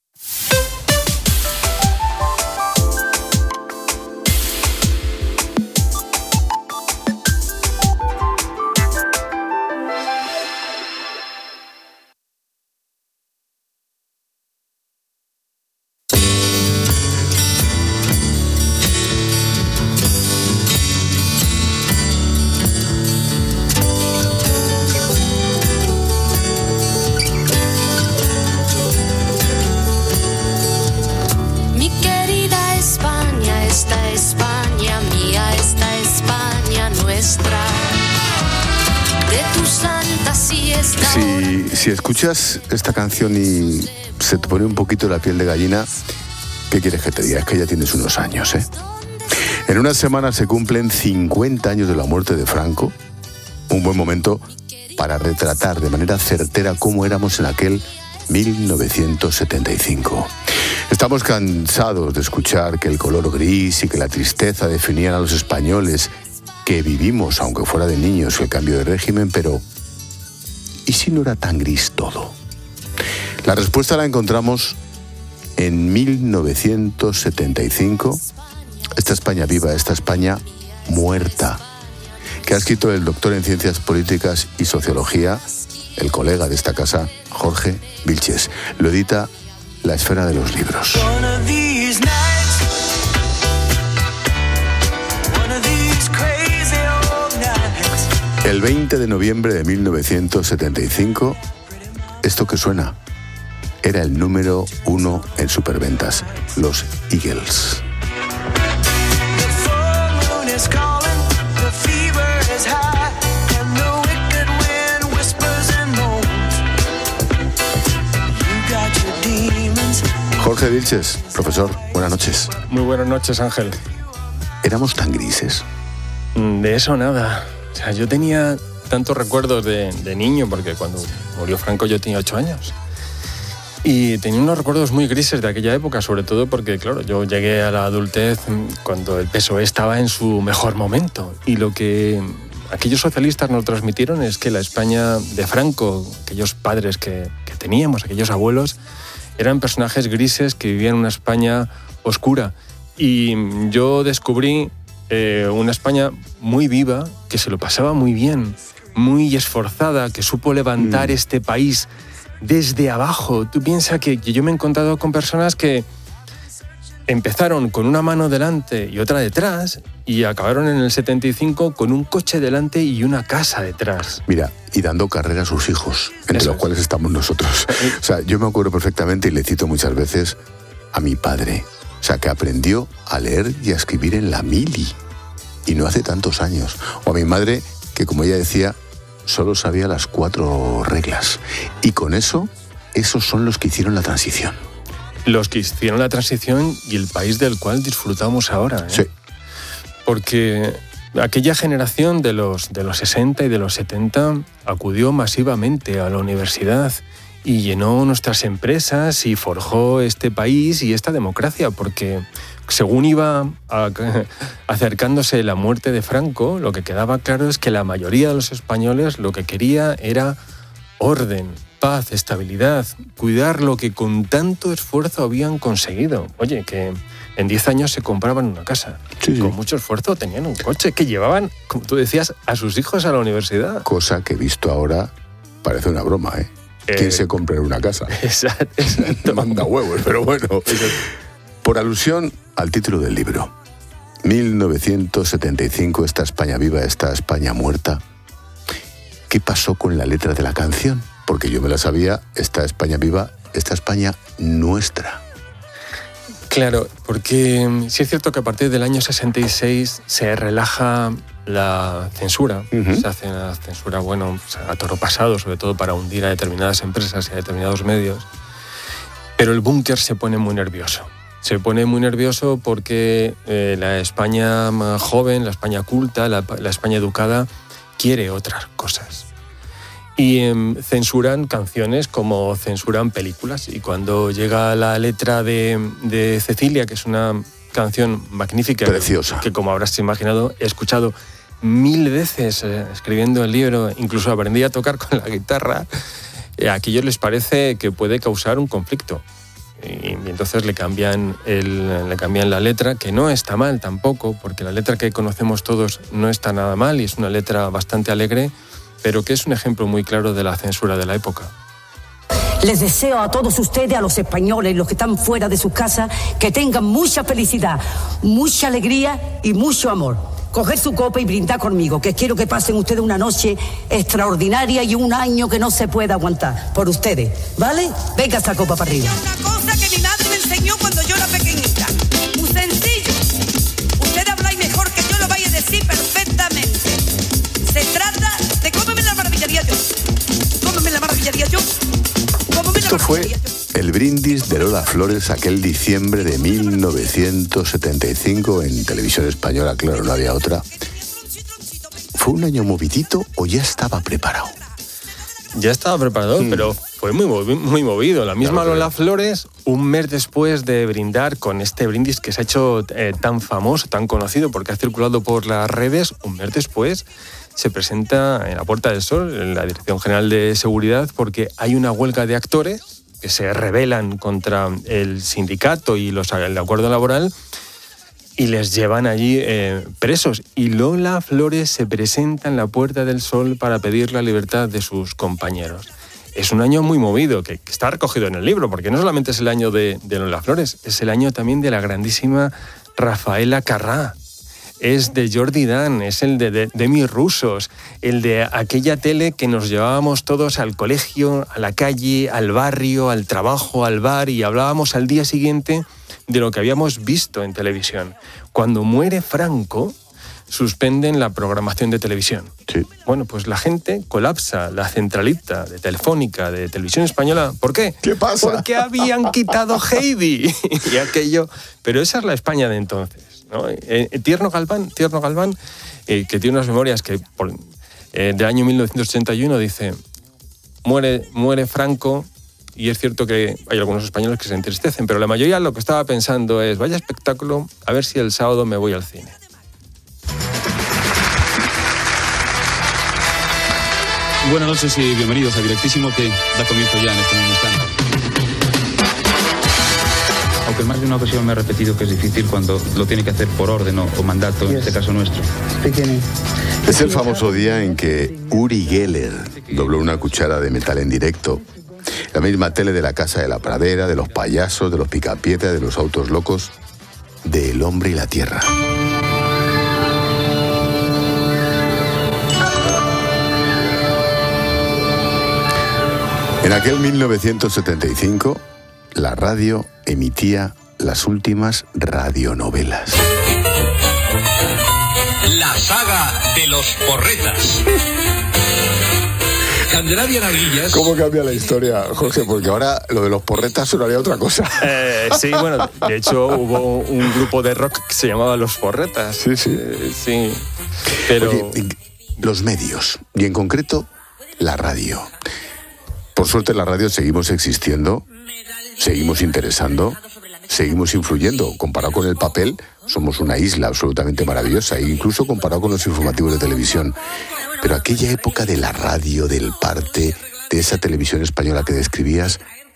Si escuchas esta canción y se te pone un poquito la piel de gallina, ¿qué quieres que te diga? Es que ya tienes unos años, ¿eh? En unas semanas se cumplen 50 años de la muerte de Franco. Un buen momento para retratar de manera certera cómo éramos en aquel 1975. Estamos cansados de escuchar que el color gris y que la tristeza definían a los españoles que vivimos, aunque fuera de niños, el cambio de régimen, pero ¿y si no era tan gris todo? La respuesta la encontramos en 1975, esta España viva, esta España muerta, que ha escrito el doctor en Ciencias Políticas y Sociología, el colega de esta casa, Jorge Vilches. Lo edita La Esfera de los Libros. El 20 de noviembre de 1975, esto que suena era el número 1 en superventas, los Eagles. Jorge Vilches, profesor, buenas noches. Muy buenas noches, Ángel. ¿Éramos tan grises? De eso nada. O sea, yo tenía tantos recuerdos de niño, porque cuando murió Franco yo tenía 8 años. Y tenía unos recuerdos muy grises de aquella época, sobre todo porque, claro, yo llegué a la adultez cuando el PSOE estaba en su mejor momento. Y lo que aquellos socialistas nos transmitieron es que la España de Franco, aquellos padres que teníamos, aquellos abuelos, eran personajes grises que vivían en una España oscura. Y yo descubrí una España muy viva, que se lo pasaba muy bien, muy esforzada, que supo levantar este país desde abajo. Tú piensas que yo me he encontrado con personas que empezaron con una mano delante y otra detrás y acabaron en el 75 con un coche delante y una casa detrás. Mira, y dando carrera a sus hijos, entre los cuales estamos nosotros. O sea, yo me acuerdo perfectamente y le cito muchas veces a mi padre. O sea, que aprendió a leer y a escribir en la mili. Y no hace tantos años. O a mi madre, que como ella decía, solo sabía las 4 reglas. Y con eso, esos son los que hicieron la transición. Los que hicieron la transición y el país del cual disfrutamos ahora. ¿eh? Sí. Porque aquella generación de los 60 y de los 70 acudió masivamente a la universidad y llenó nuestras empresas y forjó este país y esta democracia, porque según iba acercándose la muerte de Franco, lo que quedaba claro es que la mayoría de los españoles lo que quería era orden, paz, estabilidad, cuidar lo que con tanto esfuerzo habían conseguido. Oye, que en 10 años se compraban una casa. Sí. Con mucho esfuerzo tenían un coche que llevaban, como tú decías, a sus hijos a la universidad. Cosa que visto ahora parece una broma, ¿eh? ¿Quién se compra una casa? Exacto. Manda huevos, pero bueno. Por alusión al título del libro, 1975, esta España viva, esta España muerta. ¿Qué pasó con la letra de la canción? Porque yo me la sabía, esta España viva, esta España nuestra. Claro, porque sí es cierto que a partir del año 66 se relaja la censura. Se hace una censura, bueno, a toro pasado, sobre todo para hundir a determinadas empresas y a determinados medios. Pero el búnker se pone muy nervioso. Se pone muy nervioso porque la España joven, la España culta, la España educada, quiere otras cosas. Y censuran canciones como censuran películas. Y cuando llega la letra de Cecilia, que es una canción magnífica, preciosa, que como habrás imaginado, he escuchado 1000 veces escribiendo el libro, incluso aprendí a tocar con la guitarra, a aquellos les parece que puede causar un conflicto. Y entonces le cambian la letra, que no está mal tampoco, porque la letra que conocemos todos no está nada mal y es una letra bastante alegre, pero que es un ejemplo muy claro de la censura de la época. Les deseo a todos ustedes, a los españoles, los que están fuera de sus casas, que tengan mucha felicidad, mucha alegría y mucho amor. Coger su copa y brindar conmigo, que quiero que pasen ustedes una noche extraordinaria y un año que no se pueda aguantar. Por ustedes, ¿vale? Venga esta copa para arriba. Una cosa que mi madre me enseñó cuando yo era pequeñita. Muy sencillo. Usted habla mejor que yo lo vaya a decir perfectamente. Se trata de cómeme la maravillaría yo. Cómeme la maravillaría yo. Esto fue el brindis de Lola Flores aquel diciembre de 1975 en Televisión Española, claro, no había otra. ¿Fue un año movidito o ya estaba preparado? Ya estaba preparado, pero fue muy movido. La misma Lola Flores, un mes después de brindar con este brindis que se ha hecho tan famoso, tan conocido, porque ha circulado por las redes, un mes después se presenta en la Puerta del Sol, en la Dirección General de Seguridad, porque hay una huelga de actores que se rebelan contra el sindicato y el acuerdo laboral y les llevan allí presos. Y Lola Flores se presenta en la Puerta del Sol para pedir la libertad de sus compañeros. Es un año muy movido, que está recogido en el libro, porque no solamente es el año de Lola Flores, es el año también de la grandísima Rafaela Carrà. Es de Jordi Dan, es el de Demi Rusos, el de aquella tele que nos llevábamos todos al colegio, a la calle, al barrio, al trabajo, al bar, y hablábamos al día siguiente de lo que habíamos visto en televisión. Cuando muere Franco, suspenden la programación de televisión. Sí. Bueno, pues la gente colapsa la centralita de Telefónica, de Televisión Española. ¿Por qué? ¿Qué pasa? Porque habían quitado Heidi y aquello. Pero esa es la España de entonces, ¿no? Tierno Galván, que tiene unas memorias que del año 1981 dice: muere Franco, y es cierto que hay algunos españoles que se entristecen, pero la mayoría lo que estaba pensando es: vaya espectáculo, a ver si el sábado me voy al cine. Buenas noches y bienvenidos a Directísimo, que da comienzo ya en este mismo instante. aunque en más de una ocasión me ha repetido que es difícil cuando lo tiene que hacer por orden o mandato, en este caso nuestro. Es el famoso día en que Uri Geller dobló una cuchara de metal en directo. La misma tele de la Casa de la Pradera, de los payasos, de los picapiedra, de los autos locos, de El hombre y la tierra. En aquel 1975, la radio emitía las últimas radionovelas. La saga de los porretas. Candelaria Narguillas. ¿Cómo cambia la historia, Jorge? Porque ahora lo de los porretas sonaría otra cosa. Sí, bueno, de hecho hubo un grupo de rock que se llamaba Los Porretas. Sí. Sí, pero... Oye, los medios, y en concreto la radio. Por suerte en la radio seguimos existiendo, seguimos interesando, seguimos influyendo. Comparado con el papel, somos una isla absolutamente maravillosa, e incluso comparado con los informativos de televisión. Pero aquella época de la radio, del parte, de esa televisión española que describías,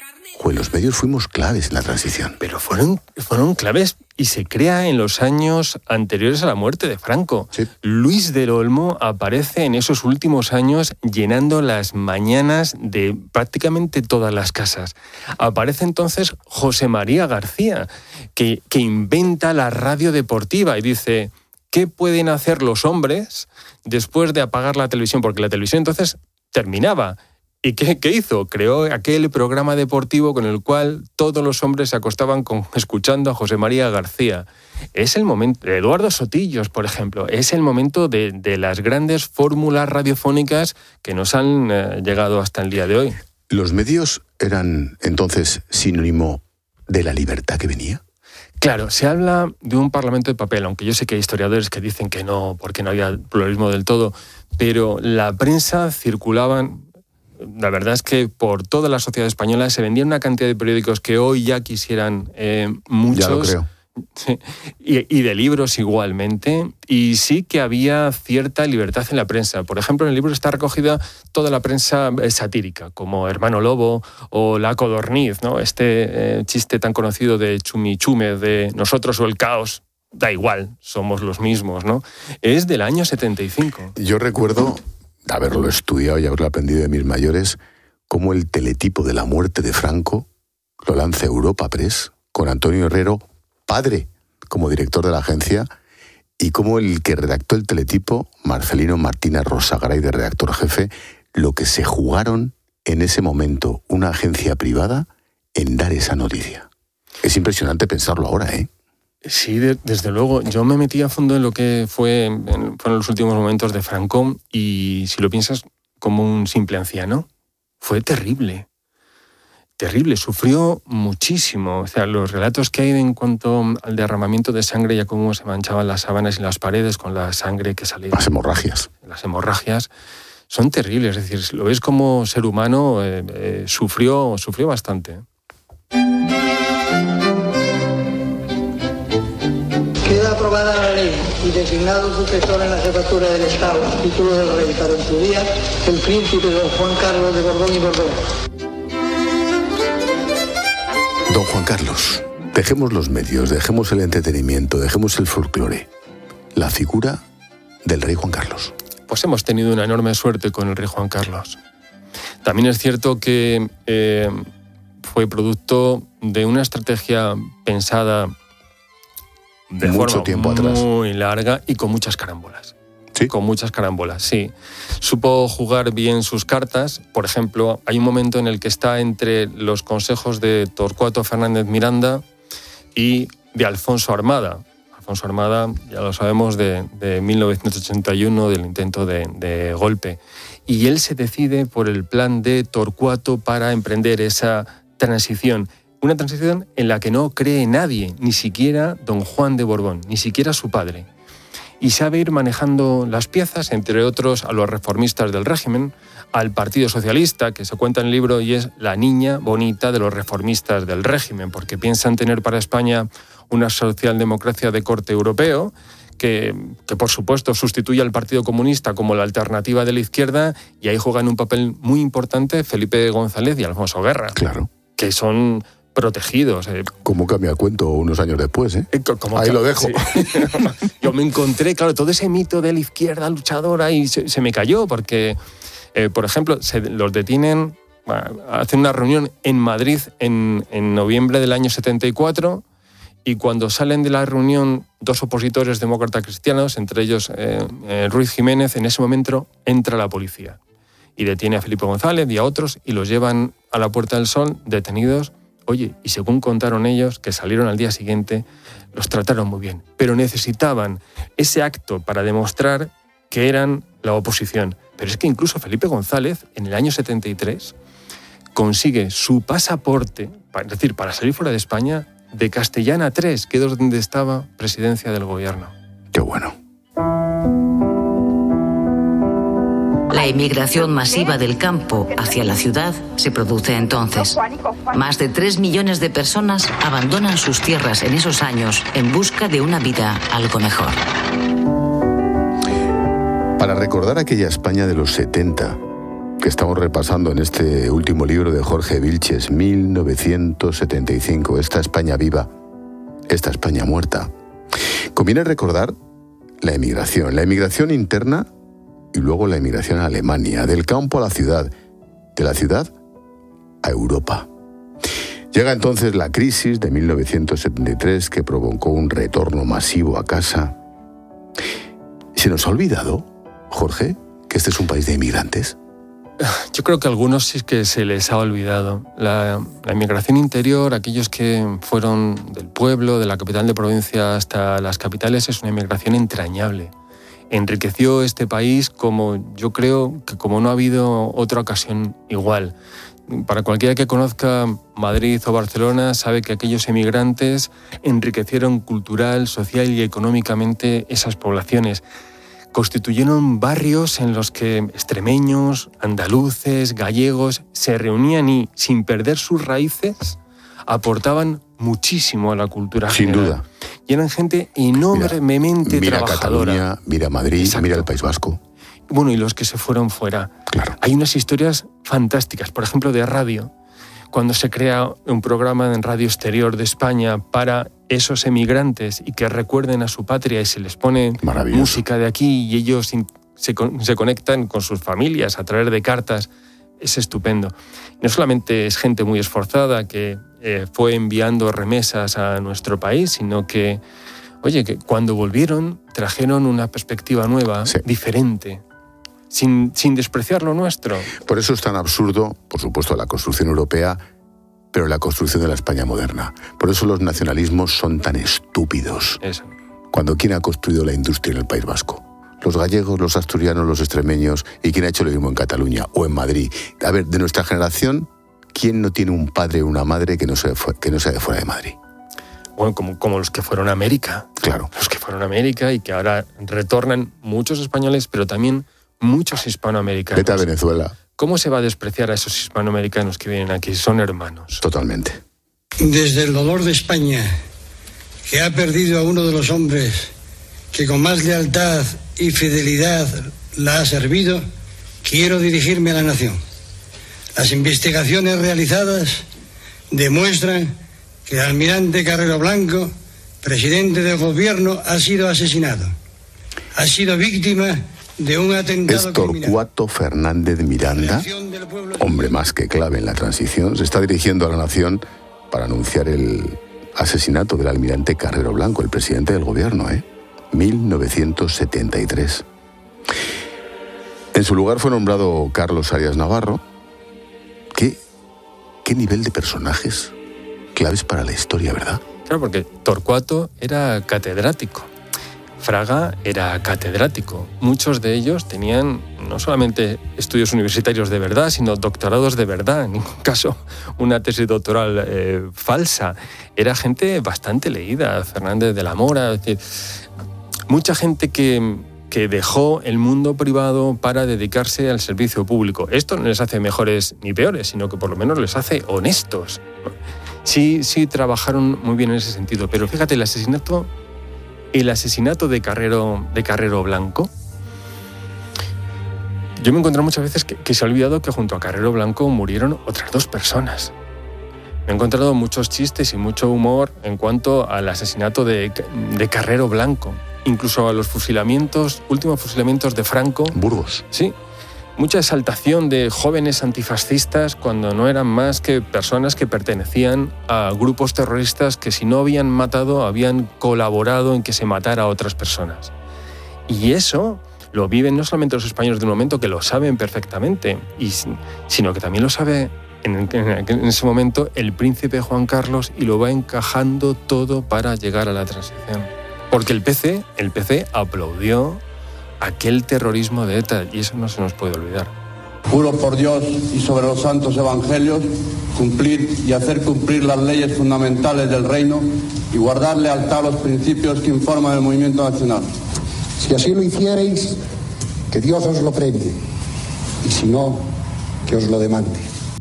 los medios fuimos claves en la transición. Pero fueron claves y se crea en los años anteriores a la muerte de Franco. Sí. Luis del Olmo aparece en esos últimos años llenando las mañanas de prácticamente todas las casas. Aparece entonces José María García, que inventa la radio deportiva y dice, ¿qué pueden hacer los hombres después de apagar la televisión? Porque la televisión entonces terminaba. ¿Y qué hizo? Creó aquel programa deportivo con el cual todos los hombres se acostaban escuchando a José María García. Es el momento, Eduardo Sotillos, por ejemplo, es el momento de las grandes fórmulas radiofónicas que nos han llegado hasta el día de hoy. ¿Los medios eran entonces sinónimo de la libertad que venía? Claro, se habla de un parlamento de papel, aunque yo sé que hay historiadores que dicen que no, porque no había pluralismo del todo, pero la prensa circulaban... La verdad es que por toda la sociedad española se vendían una cantidad de periódicos que hoy ya quisieran muchos. Ya lo creo. Sí, y de libros igualmente. Y sí que había cierta libertad en la prensa. Por ejemplo, en el libro está recogida toda la prensa satírica, como Hermano Lobo o La Codorniz, ¿no? Este chiste tan conocido de Chumichume, de nosotros o el caos. Da igual, somos los mismos, ¿no? Es del año 75. Yo recuerdo haberlo estudiado y haberlo aprendido de mis mayores, cómo el teletipo de la muerte de Franco lo lanza Europa Press, con Antonio Herrero, padre, como director de la agencia, y cómo el que redactó el teletipo, Marcelino Martínez Rosagaray, de redactor jefe, lo que se jugaron en ese momento una agencia privada en dar esa noticia. Es impresionante pensarlo ahora, ¿eh? Sí, desde luego. Yo me metí a fondo en lo que fueron los últimos momentos de Franco y, si lo piensas, como un simple anciano, fue terrible. Terrible, sufrió muchísimo. O sea, los relatos que hay en cuanto al derramamiento de sangre y a cómo se manchaban las sábanas y las paredes con la sangre que salía. Las hemorragias. Las hemorragias son terribles. Es decir, si lo ves como ser humano, sufrió bastante. Queda aprobada la ley y designado sucesor en la jefatura del Estado, título del rey para en su día, el príncipe don Juan Carlos de Borbón y Borbón. Don Juan Carlos, dejemos los medios, dejemos el entretenimiento, dejemos el folclore. La figura del rey Juan Carlos. Pues hemos tenido una enorme suerte con el rey Juan Carlos. También es cierto que fue producto de una estrategia pensada de mucho tiempo atrás, muy larga y con muchas carambolas. ¿Sí? Con muchas carambolas, sí. Supo jugar bien sus cartas. Por ejemplo, hay un momento en el que está entre los consejos de Torcuato Fernández Miranda y de Alfonso Armada. Alfonso Armada, ya lo sabemos, de 1981, del intento de golpe. Y él se decide por el plan de Torcuato para emprender esa transición. Una transición en la que no cree nadie, ni siquiera don Juan de Borbón, ni siquiera su padre. Y sabe ir manejando las piezas, entre otros a los reformistas del régimen, al Partido Socialista, que se cuenta en el libro y es la niña bonita de los reformistas del régimen, porque piensan tener para España una socialdemocracia de corte europeo, que por supuesto sustituye al Partido Comunista como la alternativa de la izquierda, y ahí juegan un papel muy importante Felipe González y Alfonso Guerra. Claro. Que son protegidos. ¿Cómo cambia el cuento unos años después? Ahí lo dejo. Sí. Yo me encontré, claro, todo ese mito de la izquierda luchadora y se me cayó porque, por ejemplo, los detienen, hacen una reunión en Madrid en noviembre del año 74 y cuando salen de la reunión 2 opositores demócratas cristianos, entre ellos Ruiz Jiménez, en ese momento entra la policía y detiene a Felipe González y a otros y los llevan a la Puerta del Sol detenidos. Oye, y según contaron ellos, que salieron al día siguiente, los trataron muy bien. Pero necesitaban ese acto para demostrar que eran la oposición. Pero es que incluso Felipe González, en el año 73, consigue su pasaporte, es decir, para salir fuera de España, de Castellana 3, que es donde estaba presidencia del gobierno. Qué bueno. La emigración masiva del campo hacia la ciudad se produce entonces. Más de 3 millones de personas abandonan sus tierras en esos años en busca de una vida algo mejor. Para recordar aquella España de los 70, que estamos repasando en este último libro de Jorge Vilches, 1975, esta España viva, esta España muerta, conviene recordar la emigración interna y luego la emigración a Alemania, del campo a la ciudad, de la ciudad a Europa. Llega entonces la crisis de 1973 que provocó un retorno masivo a casa. ¿Se nos ha olvidado, Jorge, que este es un país de inmigrantes? Yo creo que a algunos sí que se les ha olvidado. La inmigración interior, aquellos que fueron del pueblo, de la capital de provincia hasta las capitales, es una inmigración entrañable. Enriqueció este país como yo creo que como no ha habido otra ocasión igual. Para cualquiera que conozca Madrid o Barcelona sabe que aquellos emigrantes enriquecieron cultural, social y económicamente esas poblaciones. Constituyeron barrios en los que extremeños, andaluces, gallegos se reunían y, sin perder sus raíces, aportaban muchísimo a la cultura general. Sin duda. Y eran gente enormemente trabajadora. Mira Cataluña, mira Madrid, exacto. Mira el País Vasco. Bueno, y los que se fueron fuera. Claro. Hay unas historias fantásticas, por ejemplo, de radio. Cuando se crea un programa en Radio Exterior de España para esos emigrantes y que recuerden a su patria y se les pone música de aquí y ellos se conectan con sus familias a través de cartas, es estupendo. No solamente es gente muy esforzada que fue enviando remesas a nuestro país, sino que, oye, que cuando volvieron trajeron una perspectiva nueva, sí, diferente, sin despreciar lo nuestro. Por eso es tan absurdo, por supuesto, la construcción europea, pero la construcción de la España moderna. Por eso los nacionalismos son tan estúpidos. Eso. Cuando ¿quién ha construido la industria en el País Vasco? Los gallegos, los asturianos, los extremeños, y quién ha hecho lo mismo en Cataluña o en Madrid. A ver, de nuestra generación, ¿quién no tiene un padre o una madre que no sea de fuera de Madrid? Bueno, como los que fueron a América. Claro. Los que fueron a América y que ahora retornan muchos españoles, pero también muchos hispanoamericanos. Vete a Venezuela. ¿Cómo se va a despreciar a esos hispanoamericanos que vienen aquí? Son hermanos. Totalmente. Desde el dolor de España, que ha perdido a uno de los hombres que con más lealtad y fidelidad la ha servido, quiero dirigirme a la nación. Las investigaciones realizadas demuestran que el almirante Carrero Blanco, presidente del gobierno, ha sido asesinado. Ha sido víctima de un atentado criminal. Torcuato Fernández Miranda, hombre más que clave en la transición, se está dirigiendo a la nación para anunciar el asesinato del almirante Carrero Blanco, el presidente del gobierno, 1973. En su lugar fue nombrado Carlos Arias Navarro. ¿Qué nivel de personajes claves para la historia, verdad? Claro, porque Torcuato era catedrático. Fraga era catedrático. Muchos de ellos tenían no solamente estudios universitarios de verdad, sino doctorados de verdad. En ningún caso una tesis doctoral falsa. Era gente bastante leída. Fernández de la Mora. Es decir, mucha gente que dejó el mundo privado para dedicarse al servicio público. Esto no les hace mejores ni peores, sino que por lo menos les hace honestos. Sí, trabajaron muy bien en ese sentido. Pero fíjate, el asesinato de Carrero Blanco, yo me he encontrado muchas veces que se ha olvidado que junto a Carrero Blanco murieron otras 2 personas. Me he encontrado muchos chistes y mucho humor en cuanto al asesinato de Carrero Blanco, incluso a los últimos fusilamientos de Franco. Burgos. Sí. Mucha exaltación de jóvenes antifascistas cuando no eran más que personas que pertenecían a grupos terroristas que, si no habían matado, habían colaborado en que se matara a otras personas. Y eso lo viven no solamente los españoles de un momento, que lo saben perfectamente, sino que también lo sabe en ese momento el príncipe Juan Carlos, y lo va encajando todo para llegar a la transición. Porque el PC aplaudió aquel terrorismo de ETA, y eso no se nos puede olvidar. Juro por Dios y sobre los santos evangelios cumplir y hacer cumplir las leyes fundamentales del reino y guardar lealtad a los principios que informan el movimiento nacional. Si así lo hicierais, que Dios os lo premie, y si no, que os lo demande.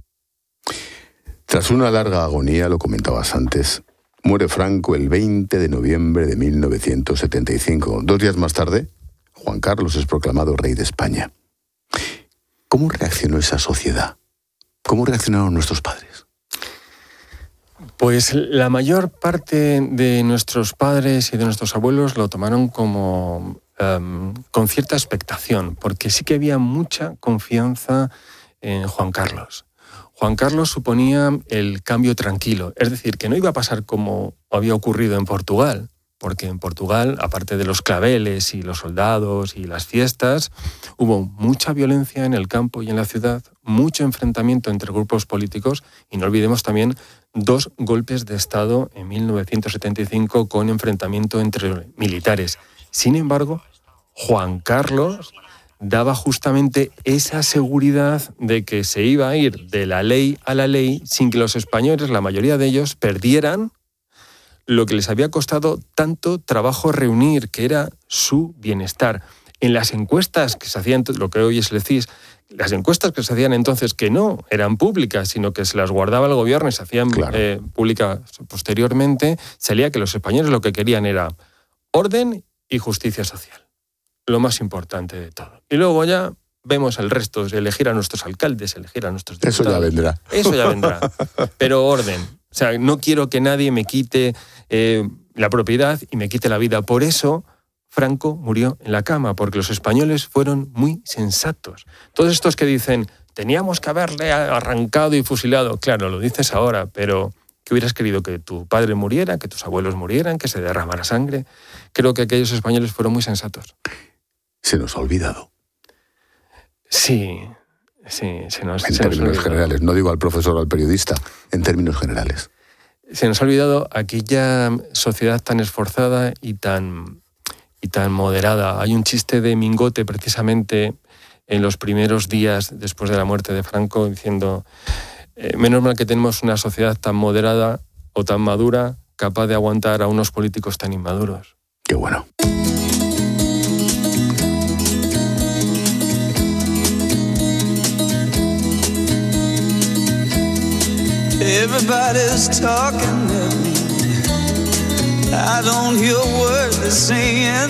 Tras una larga agonía, lo comentabas antes, muere Franco el 20 de noviembre de 1975. 2 días más tarde, Juan Carlos es proclamado rey de España. ¿Cómo reaccionó esa sociedad? ¿Cómo reaccionaron nuestros padres? Pues la mayor parte de nuestros padres y de nuestros abuelos lo tomaron como con cierta expectación, porque sí que había mucha confianza en Juan Carlos. Juan Carlos suponía el cambio tranquilo, es decir, que no iba a pasar como había ocurrido en Portugal, porque en Portugal, aparte de los claveles y los soldados y las fiestas, hubo mucha violencia en el campo y en la ciudad, mucho enfrentamiento entre grupos políticos, y no olvidemos también 2 golpes de Estado en 1975 con enfrentamiento entre militares. Sin embargo, Juan Carlos daba justamente esa seguridad de que se iba a ir de la ley a la ley sin que los españoles, la mayoría de ellos, perdieran lo que les había costado tanto trabajo reunir, que era su bienestar. En las encuestas que se hacían, lo que hoy es el CIS, las encuestas que se hacían entonces, que no eran públicas, sino que se las guardaba el gobierno y se hacían públicas posteriormente, salía que los españoles lo que querían era orden y justicia social. Lo más importante de todo. Y luego ya vemos el resto, elegir a nuestros alcaldes, elegir a nuestros diputados. Eso ya vendrá. Eso ya vendrá. Pero orden. O sea, no quiero que nadie me quite la propiedad y me quite la vida. Por eso Franco murió en la cama, porque los españoles fueron muy sensatos. Todos estos que dicen, teníamos que haberle arrancado y fusilado. Claro, lo dices ahora, pero ¿qué hubieras querido? ¿Que tu padre muriera? ¿Que tus abuelos murieran? ¿Que se derramara sangre? Creo que aquellos españoles fueron muy sensatos. Se nos ha olvidado. Sí, se nos En términos generales, no digo al profesor o al periodista, en términos generales. Se nos ha olvidado aquella sociedad tan esforzada y tan moderada. Hay un chiste de Mingote, precisamente, en los primeros días después de la muerte de Franco, diciendo, menos mal que tenemos una sociedad tan moderada o tan madura, capaz de aguantar a unos políticos tan inmaduros. Qué bueno. Everybody's talking at me. I don't hear words they're saying,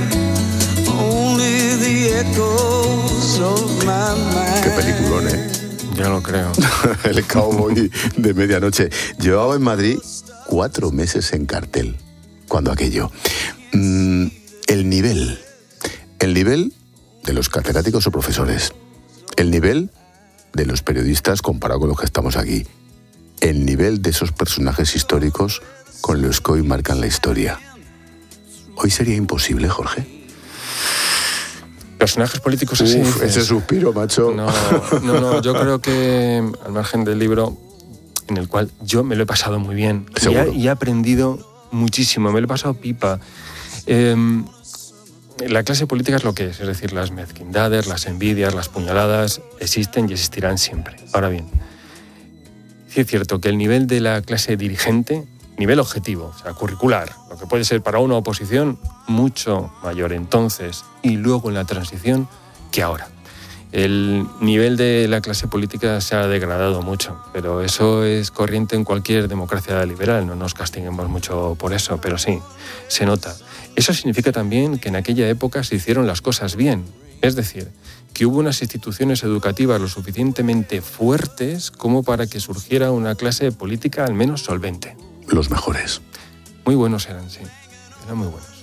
only the echoes of my mind. Qué peliculón, ¿eh? Yo lo creo. El cowboy de medianoche. Llevaba en Madrid 4 meses en cartel cuando aquello. El nivel de los catedráticos o profesores, el nivel de los periodistas comparado con los que estamos aquí, el nivel de esos personajes históricos con los que hoy marcan la historia. Hoy sería imposible, Jorge. Personajes políticos así. Ese suspiro, macho. No, yo creo que, al margen del libro, en el cual yo me lo he pasado muy bien y he aprendido muchísimo, me lo he pasado pipa. La clase política es lo que es decir, las mezquindades, las envidias, las puñaladas existen y existirán siempre. Ahora bien, sí es cierto que el nivel de la clase dirigente, nivel objetivo, o sea, curricular, lo que puede ser para una oposición, mucho mayor entonces y luego en la transición que ahora. El nivel de la clase política se ha degradado mucho, pero eso es corriente en cualquier democracia liberal, no nos castiguemos mucho por eso, pero sí, se nota. Eso significa también que en aquella época se hicieron las cosas bien, Es decir, que hubo unas instituciones educativas lo suficientemente fuertes como para que surgiera una clase política al menos solvente. Los mejores. Muy buenos eran, sí. Eran muy buenos.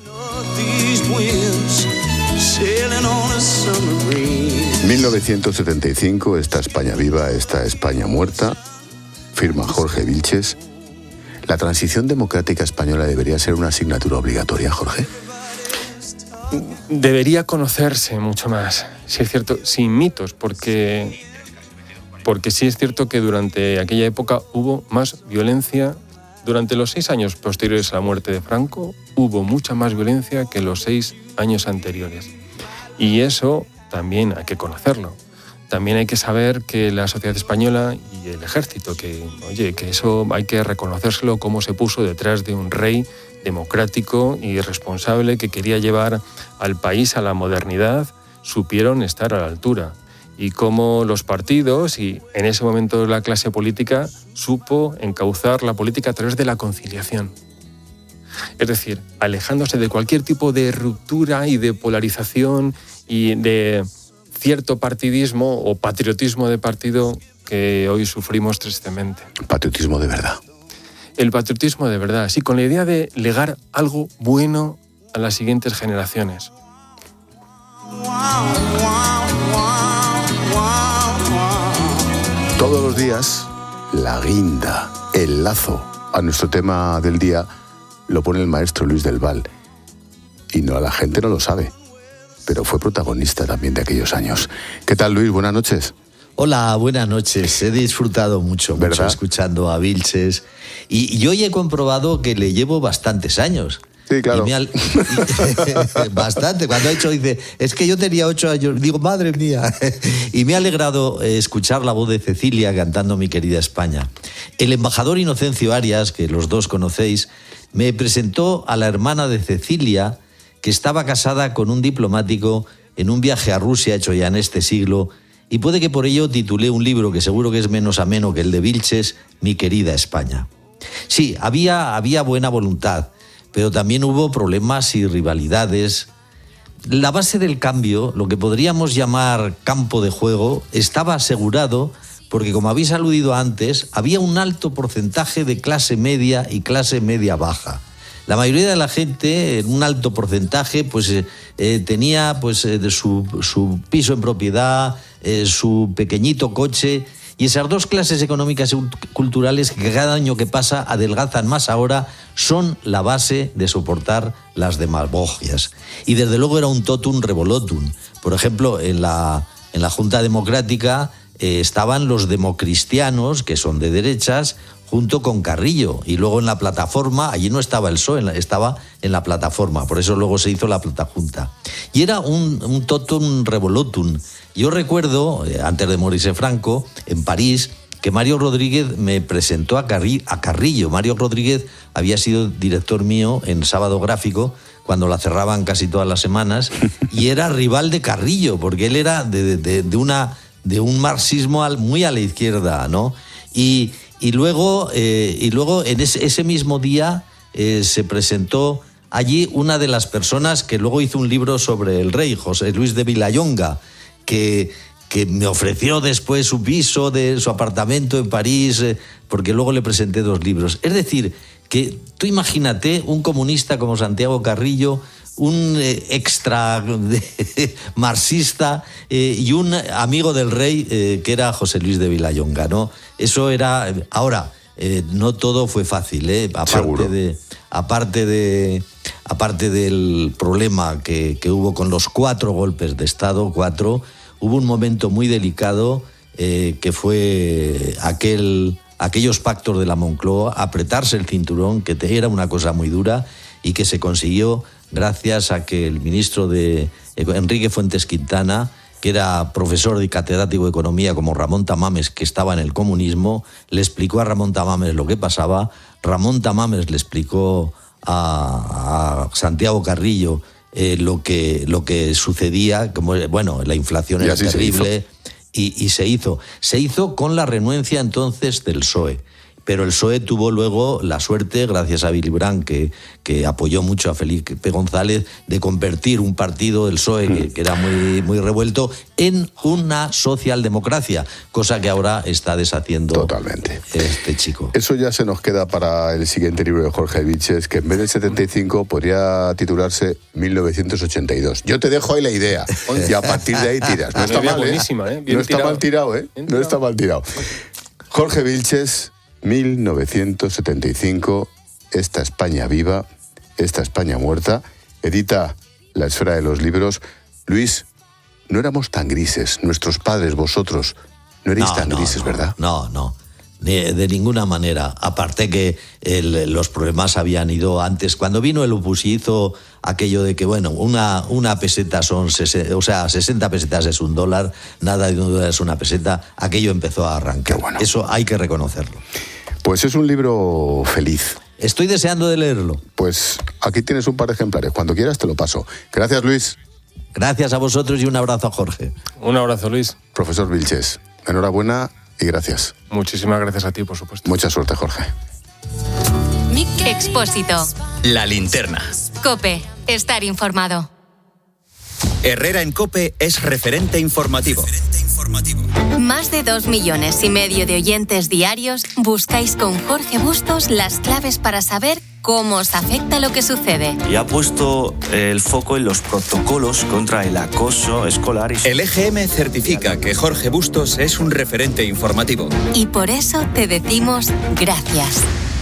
1975, esta España viva, esta España muerta, firma Jorge Vilches. ¿La transición democrática española debería ser una asignatura obligatoria, Jorge? Debería conocerse mucho más, si es cierto, sin mitos, porque sí es cierto que durante aquella época hubo más violencia. Durante los 6 años posteriores a la muerte de Franco, hubo mucha más violencia que los 6 años anteriores. Y eso también hay que conocerlo. También hay que saber que la sociedad española y el ejército, que eso hay que reconocérselo, cómo se puso detrás de un rey democrático y responsable que quería llevar al país a la modernidad, supieron estar a la altura. Y cómo los partidos y en ese momento la clase política supo encauzar la política a través de la conciliación. Es decir, alejándose de cualquier tipo de ruptura y de polarización y de cierto partidismo o patriotismo de partido que hoy sufrimos tristemente. Patriotismo de verdad. El patriotismo de verdad, sí, con la idea de legar algo bueno a las siguientes generaciones. Todos los días, la guinda, el lazo a nuestro tema del día lo pone el maestro Luis del Val. Y no, la gente no lo sabe, pero fue protagonista también de aquellos años. ¿Qué tal, Luis? Buenas noches. Hola, buenas noches. He disfrutado mucho escuchando a Vilches. Y hoy he comprobado que le llevo bastantes años. Sí, claro. Bastante. Cuando ha dicho, dice, es que yo tenía 8 años. Digo, madre mía. Y me ha alegrado escuchar la voz de Cecilia cantando Mi querida España. El embajador Inocencio Arias, que los dos conocéis, me presentó a la hermana de Cecilia, que estaba casada con un diplomático en un viaje a Rusia hecho ya en este siglo, y puede que por ello titulé un libro que seguro que es menos ameno que el de Vilches, Mi querida España. Sí, había buena voluntad, pero también hubo problemas y rivalidades. La base del cambio, lo que podríamos llamar campo de juego, estaba asegurado porque, como habéis aludido antes, había un alto porcentaje de clase media y clase media baja. La mayoría de la gente, en un alto porcentaje, tenía su piso en propiedad, su pequeñito coche, y esas dos clases económicas y culturales que cada año que pasa adelgazan más ahora son la base de soportar las demagogias. Y desde luego era un totum revolutum. Por ejemplo, en la Junta Democrática estaban los democristianos, que son de derechas, junto con Carrillo, y luego en la plataforma, allí no estaba el PSOE, estaba en la plataforma, por eso luego se hizo la Platajunta. Y era un totum revolutum. Yo recuerdo, antes de morirse Franco, en París, que Mario Rodríguez me presentó a Carrillo. Mario Rodríguez había sido director mío en Sábado Gráfico, cuando la cerraban casi todas las semanas, y era rival de Carrillo, porque él era de un marxismo muy a la izquierda, ¿no? Y luego en ese mismo día se presentó allí una de las personas que luego hizo un libro sobre el rey, José Luis de Vilallonga, que me ofreció después su piso, su apartamento en París, porque luego le presenté 2 libros. Es decir, que tú imagínate un comunista como Santiago Carrillo, un extra marxista y un amigo del rey que era José Luis de Vilallonga, ¿no? Eso era... Ahora, no todo fue fácil, aparte del problema que hubo con los 4 golpes de Estado, hubo un momento muy delicado que fue aquellos pactos de la Moncloa, apretarse el cinturón, que era una cosa muy dura y que se consiguió gracias a que el ministro Enrique Fuentes Quintana, que era profesor y catedrático de economía como Ramón Tamames, que estaba en el comunismo, le explicó a Ramón Tamames lo que pasaba. Ramón Tamames le explicó a Santiago Carrillo lo que sucedía, como la inflación era terrible, y se hizo con la renuencia entonces del PSOE. Pero el PSOE tuvo luego la suerte, gracias a Willy Brandt, que apoyó mucho a Felipe González, de convertir un partido, el PSOE, que era muy, muy revuelto, en una socialdemocracia, cosa que ahora está deshaciendo totalmente este chico. Eso ya se nos queda para el siguiente libro de Jorge Vilches, que en vez del 75 podría titularse 1982. Yo te dejo ahí la idea y a partir de ahí tiras. No está mal, buenísima, no está mal tirado, No está mal tirado. Jorge Vilches, 1975, esta España viva, esta España muerta, edita La Esfera de los Libros. Luis, no éramos tan grises, nuestros padres, vosotros, no erais tan grises, ¿verdad? No, de ninguna manera. Aparte que los problemas habían ido antes. Cuando vino el Opus y hizo aquello de que, bueno, una peseta son 60 pesetas es $1, nada de $1 es una peseta, aquello empezó a arrancar. Bueno. Eso hay que reconocerlo. Pues es un libro feliz. Estoy deseando de leerlo. Pues aquí tienes un par de ejemplares. Cuando quieras te lo paso. Gracias, Luis. Gracias a vosotros y un abrazo a Jorge. Un abrazo, Luis. Profesor Vilches, enhorabuena y gracias. Muchísimas gracias a ti, por supuesto. Mucha suerte, Jorge. Expósito. La linterna. COPE. Estar informado. Herrera en COPE es referente informativo. Más de 2,5 millones de oyentes diarios buscáis con Jorge Bustos las claves para saber cómo os afecta lo que sucede. Y ha puesto el foco en los protocolos contra el acoso escolar. El EGM certifica que Jorge Bustos es un referente informativo. Y por eso te decimos gracias.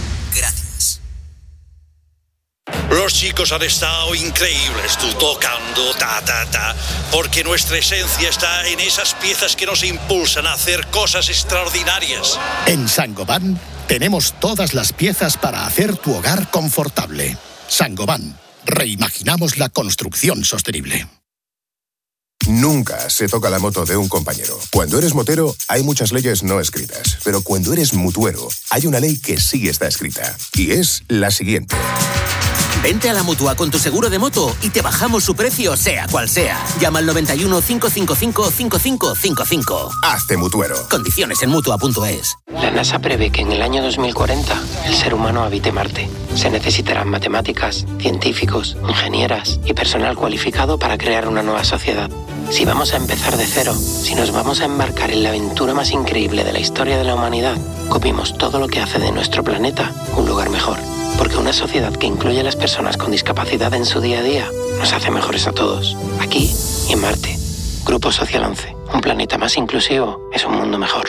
Los chicos han estado increíbles, tú tocando, porque nuestra esencia está en esas piezas que nos impulsan a hacer cosas extraordinarias. En Saint-Gobain tenemos todas las piezas para hacer tu hogar confortable. Saint-Gobain, reimaginamos la construcción sostenible. Nunca se toca la moto de un compañero. Cuando eres motero, hay muchas leyes no escritas. Pero cuando eres mutuero, hay una ley que sí está escrita. Y es la siguiente. Vente a la Mutua con tu seguro de moto y te bajamos su precio, sea cual sea. Llama al 91 555 5555. Hazte mutuero. Condiciones en Mutua.es. La NASA prevé que en el año 2040 el ser humano habite Marte. Se necesitarán matemáticas, científicos, ingenieras y personal cualificado para crear una nueva sociedad. Si vamos a empezar de cero, si nos vamos a embarcar en la aventura más increíble de la historia de la humanidad, copiemos todo lo que hace de nuestro planeta un lugar mejor. Porque una sociedad que incluye a las personas con discapacidad en su día a día nos hace mejores a todos, aquí y en Marte. Grupo Social 11. Un planeta más inclusivo es un mundo mejor.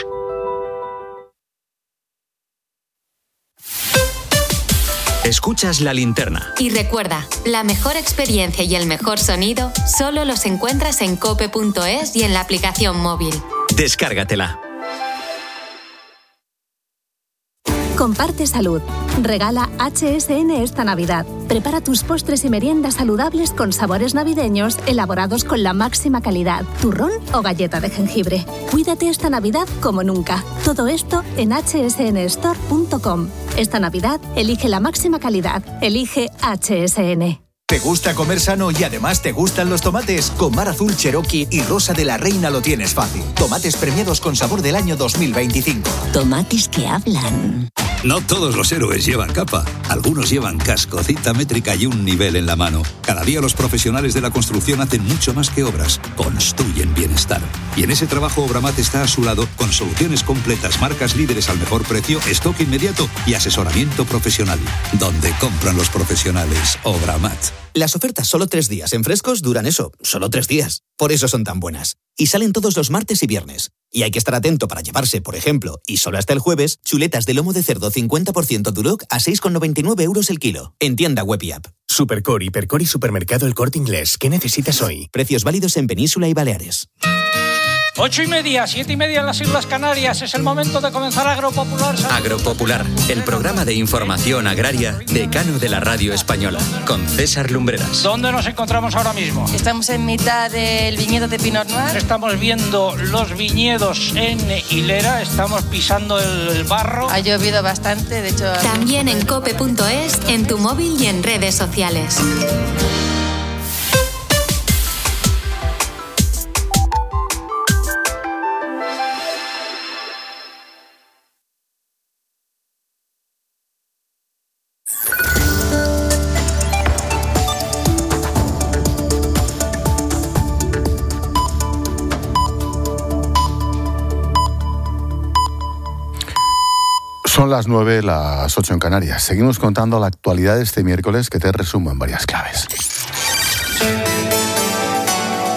Escuchas La Linterna. Y recuerda, la mejor experiencia y el mejor sonido solo los encuentras en cope.es y en la aplicación móvil. Descárgatela. Comparte salud. Regala HSN esta Navidad. Prepara tus postres y meriendas saludables con sabores navideños elaborados con la máxima calidad. Turrón o galleta de jengibre. Cuídate esta Navidad como nunca. Todo esto en hsnstore.com. Esta Navidad, elige la máxima calidad. Elige HSN. ¿Te gusta comer sano y además te gustan los tomates? Con Mar Azul, Cherokee y Rosa de la Reina lo tienes fácil. Tomates premiados con sabor del año 2025. Tomates que hablan. No todos los héroes llevan capa. Algunos llevan casco, cita métrica y un nivel en la mano. Cada día los profesionales de la construcción hacen mucho más que obras. Construyen bienestar. Y en ese trabajo Obramat está a su lado con soluciones completas, marcas líderes al mejor precio, stock inmediato y asesoramiento profesional. Donde compran los profesionales. Obramat. Las ofertas solo 3 días en Frescos duran solo 3 días. Por eso son tan buenas. Y salen todos los martes y viernes. Y hay que estar atento para llevarse, por ejemplo, y solo hasta el jueves, chuletas de lomo de cerdo 50% Duroc a 6,99 euros el kilo. En tienda web y app. Supercore, Hipercore y Supermercado El Corte Inglés. ¿Qué necesitas hoy? Precios válidos en Península y Baleares. 8:30, 7:30 en las Islas Canarias. Es el momento de comenzar Agropopular. Agropopular, el programa de información agraria decano de la radio española, con César Lumbreras. ¿Dónde nos encontramos ahora mismo? Estamos en mitad del viñedo de Pinot Noir. Estamos viendo los viñedos en hilera, estamos pisando el barro. Ha llovido bastante, de hecho... También en cope.es, en tu móvil y en redes sociales. Son las 9, las 8 en Canarias. Seguimos contando la actualidad de este miércoles que te resumo en varias claves.